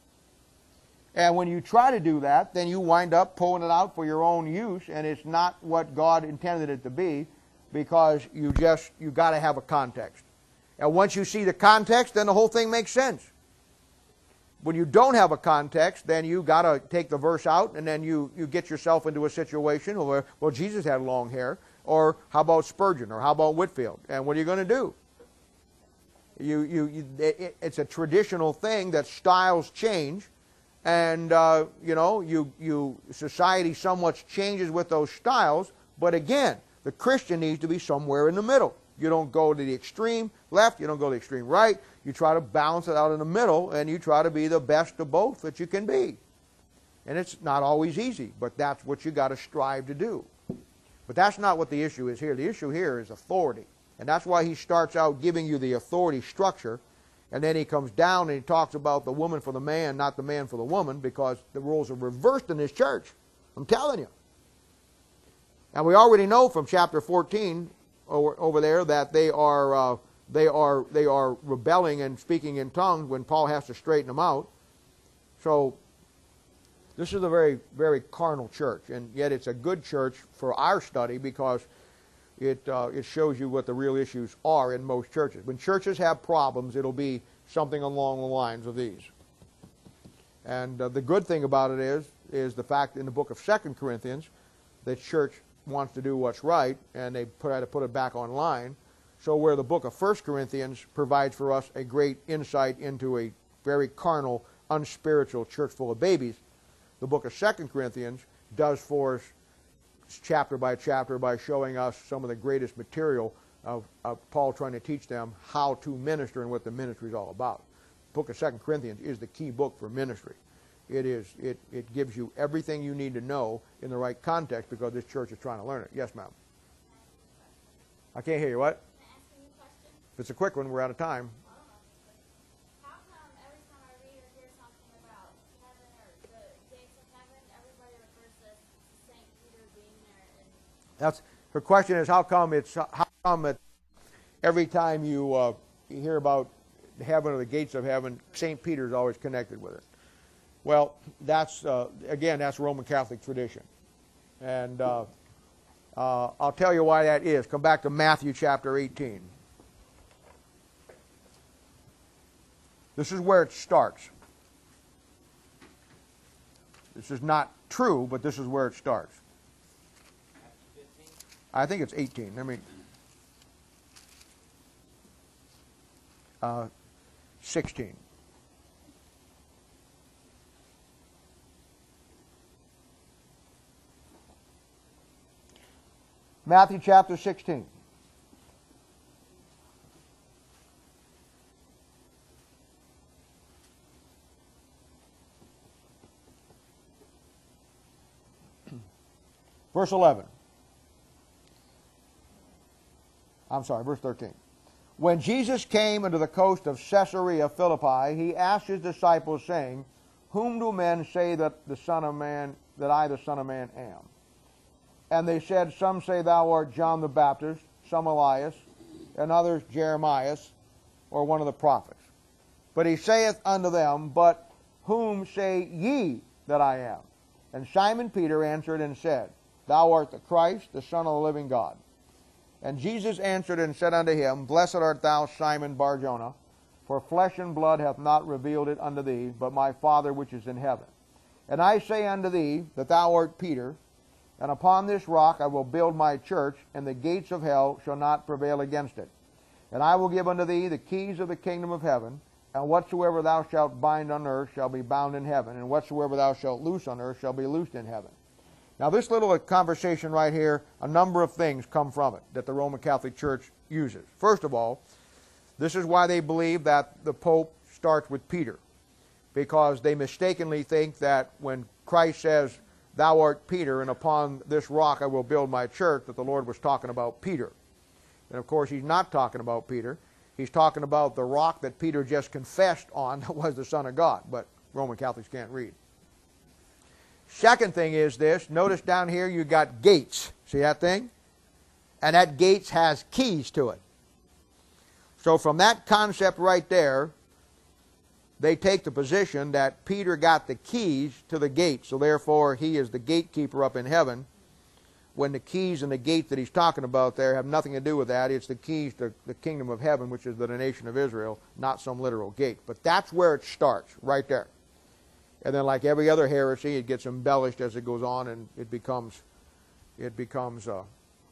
And when you try to do that, then you wind up pulling it out for your own use, and it's not what God intended it to be, because you just, you got to have a context. And once you see the context, then the whole thing makes sense. When you don't have a context, then you got to take the verse out, and then you, you get yourself into a situation where, well, Jesus had long hair, or how about Spurgeon, or how about Whitefield? And what are you going to do? You, you, you, it, it's a traditional thing that styles change, and uh, you know, you, you, society somewhat changes with those styles, but again, the Christian needs to be somewhere in the middle. You don't go to the extreme left, you don't go to the extreme right. You try to balance it out in the middle, and you try to be the best of both that you can be. And it's not always easy, but that's what you got to strive to do. But that's not what the issue is here. The issue here is authority. And that's why he starts out giving you the authority structure, and then he comes down and he talks about the woman for the man, not the man for the woman, because the roles are reversed in this church. I'm telling you. And we already know from chapter fourteen over, over there that they are, uh, they, are, they are rebelling and speaking in tongues when Paul has to straighten them out. So this is a very, very carnal church, and yet it's a good church for our study because it, uh, it shows you what the real issues are in most churches. When churches have problems, it'll be something along the lines of these. And uh, the good thing about it is, is the fact in the book of Second Corinthians, the church wants to do what's right, and they try to put it back online. So where the book of First Corinthians provides for us a great insight into a very carnal, unspiritual church full of babies, the book of Second Corinthians does for us chapter by chapter by showing us some of the greatest material of, of Paul trying to teach them how to minister and what the ministry is all about. The book of Second Corinthians is the key book for ministry. It is. It, it gives you everything you need to know in the right context because this church is trying to learn it. Yes, ma'am. I can't hear you. What? If it's a quick one, we're out of time. How come every time I read or hear something about heaven or the That's her question is how come it's how come it every time you, uh, you hear about heaven or the gates of heaven, Saint Peter's always connected with it. Well, that's uh, again that's Roman Catholic tradition, and uh, uh, I'll tell you why that is. Come back to Matthew chapter eighteen. This is where it starts. This is not true, but this is where it starts. I think it's eighteen. I mean, uh, sixteen. Matthew chapter sixteen. Verse eleven. I'm sorry, verse thirteen. When Jesus came into the coast of Caesarea Philippi, he asked his disciples, saying, Whom do men say that the Son of Man, that I the Son of Man am? And they said, Some say thou art John the Baptist, some Elias, and others Jeremiah, or one of the prophets. But he saith unto them, But whom say ye that I am? And Simon Peter answered and said, Thou art the Christ, the Son of the living God. And Jesus answered and said unto him, Blessed art thou, Simon Bar-Jonah, for flesh and blood hath not revealed it unto thee, but my Father which is in heaven. And I say unto thee that thou art Peter, and upon this rock I will build my church, and the gates of hell shall not prevail against it. And I will give unto thee the keys of the kingdom of heaven, and whatsoever thou shalt bind on earth shall be bound in heaven, and whatsoever thou shalt loose on earth shall be loosed in heaven. Now this little conversation right here, a number of things come from it that the Roman Catholic Church uses. First of all, this is why they believe that the Pope starts with Peter, because they mistakenly think that when Christ says, Thou art Peter, and upon this rock I will build my church, that the Lord was talking about Peter. And of course he's not talking about Peter. He's talking about the rock that Peter just confessed on was the Son of God, but Roman Catholics can't read. Second thing is this. Notice down here you got gates. See that thing? And that gates has keys to it. So from that concept right there, they take the position that Peter got the keys to the gate. So therefore he is the gatekeeper up in heaven. When the keys and the gate that he's talking about there have nothing to do with that. It's the keys to the kingdom of heaven, which is the nation of Israel, not some literal gate. But that's where it starts, right there. And then, like every other heresy, it gets embellished as it goes on, and it becomes, it becomes uh,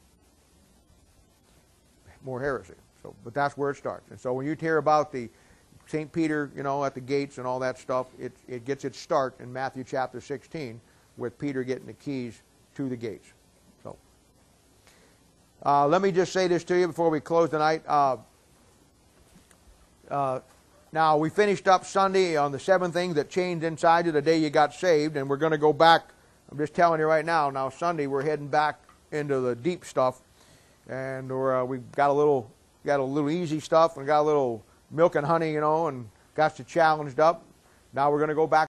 more heresy. So, but that's where it starts. And so, when you hear about the Saint Peter, you know, at the gates and all that stuff, it it gets its start in Matthew chapter sixteen, with Peter getting the keys to the gates. So, uh, let me just say this to you before we close tonight. Uh, uh, Now, we finished up Sunday on the seven things that changed inside you the day you got saved, and we're going to go back. I'm just telling you right now. Now, Sunday, we're heading back into the deep stuff, and we're, uh, we've got a little got a little easy stuff, and got a little milk and honey, you know, and got you challenged up. Now we're going to go back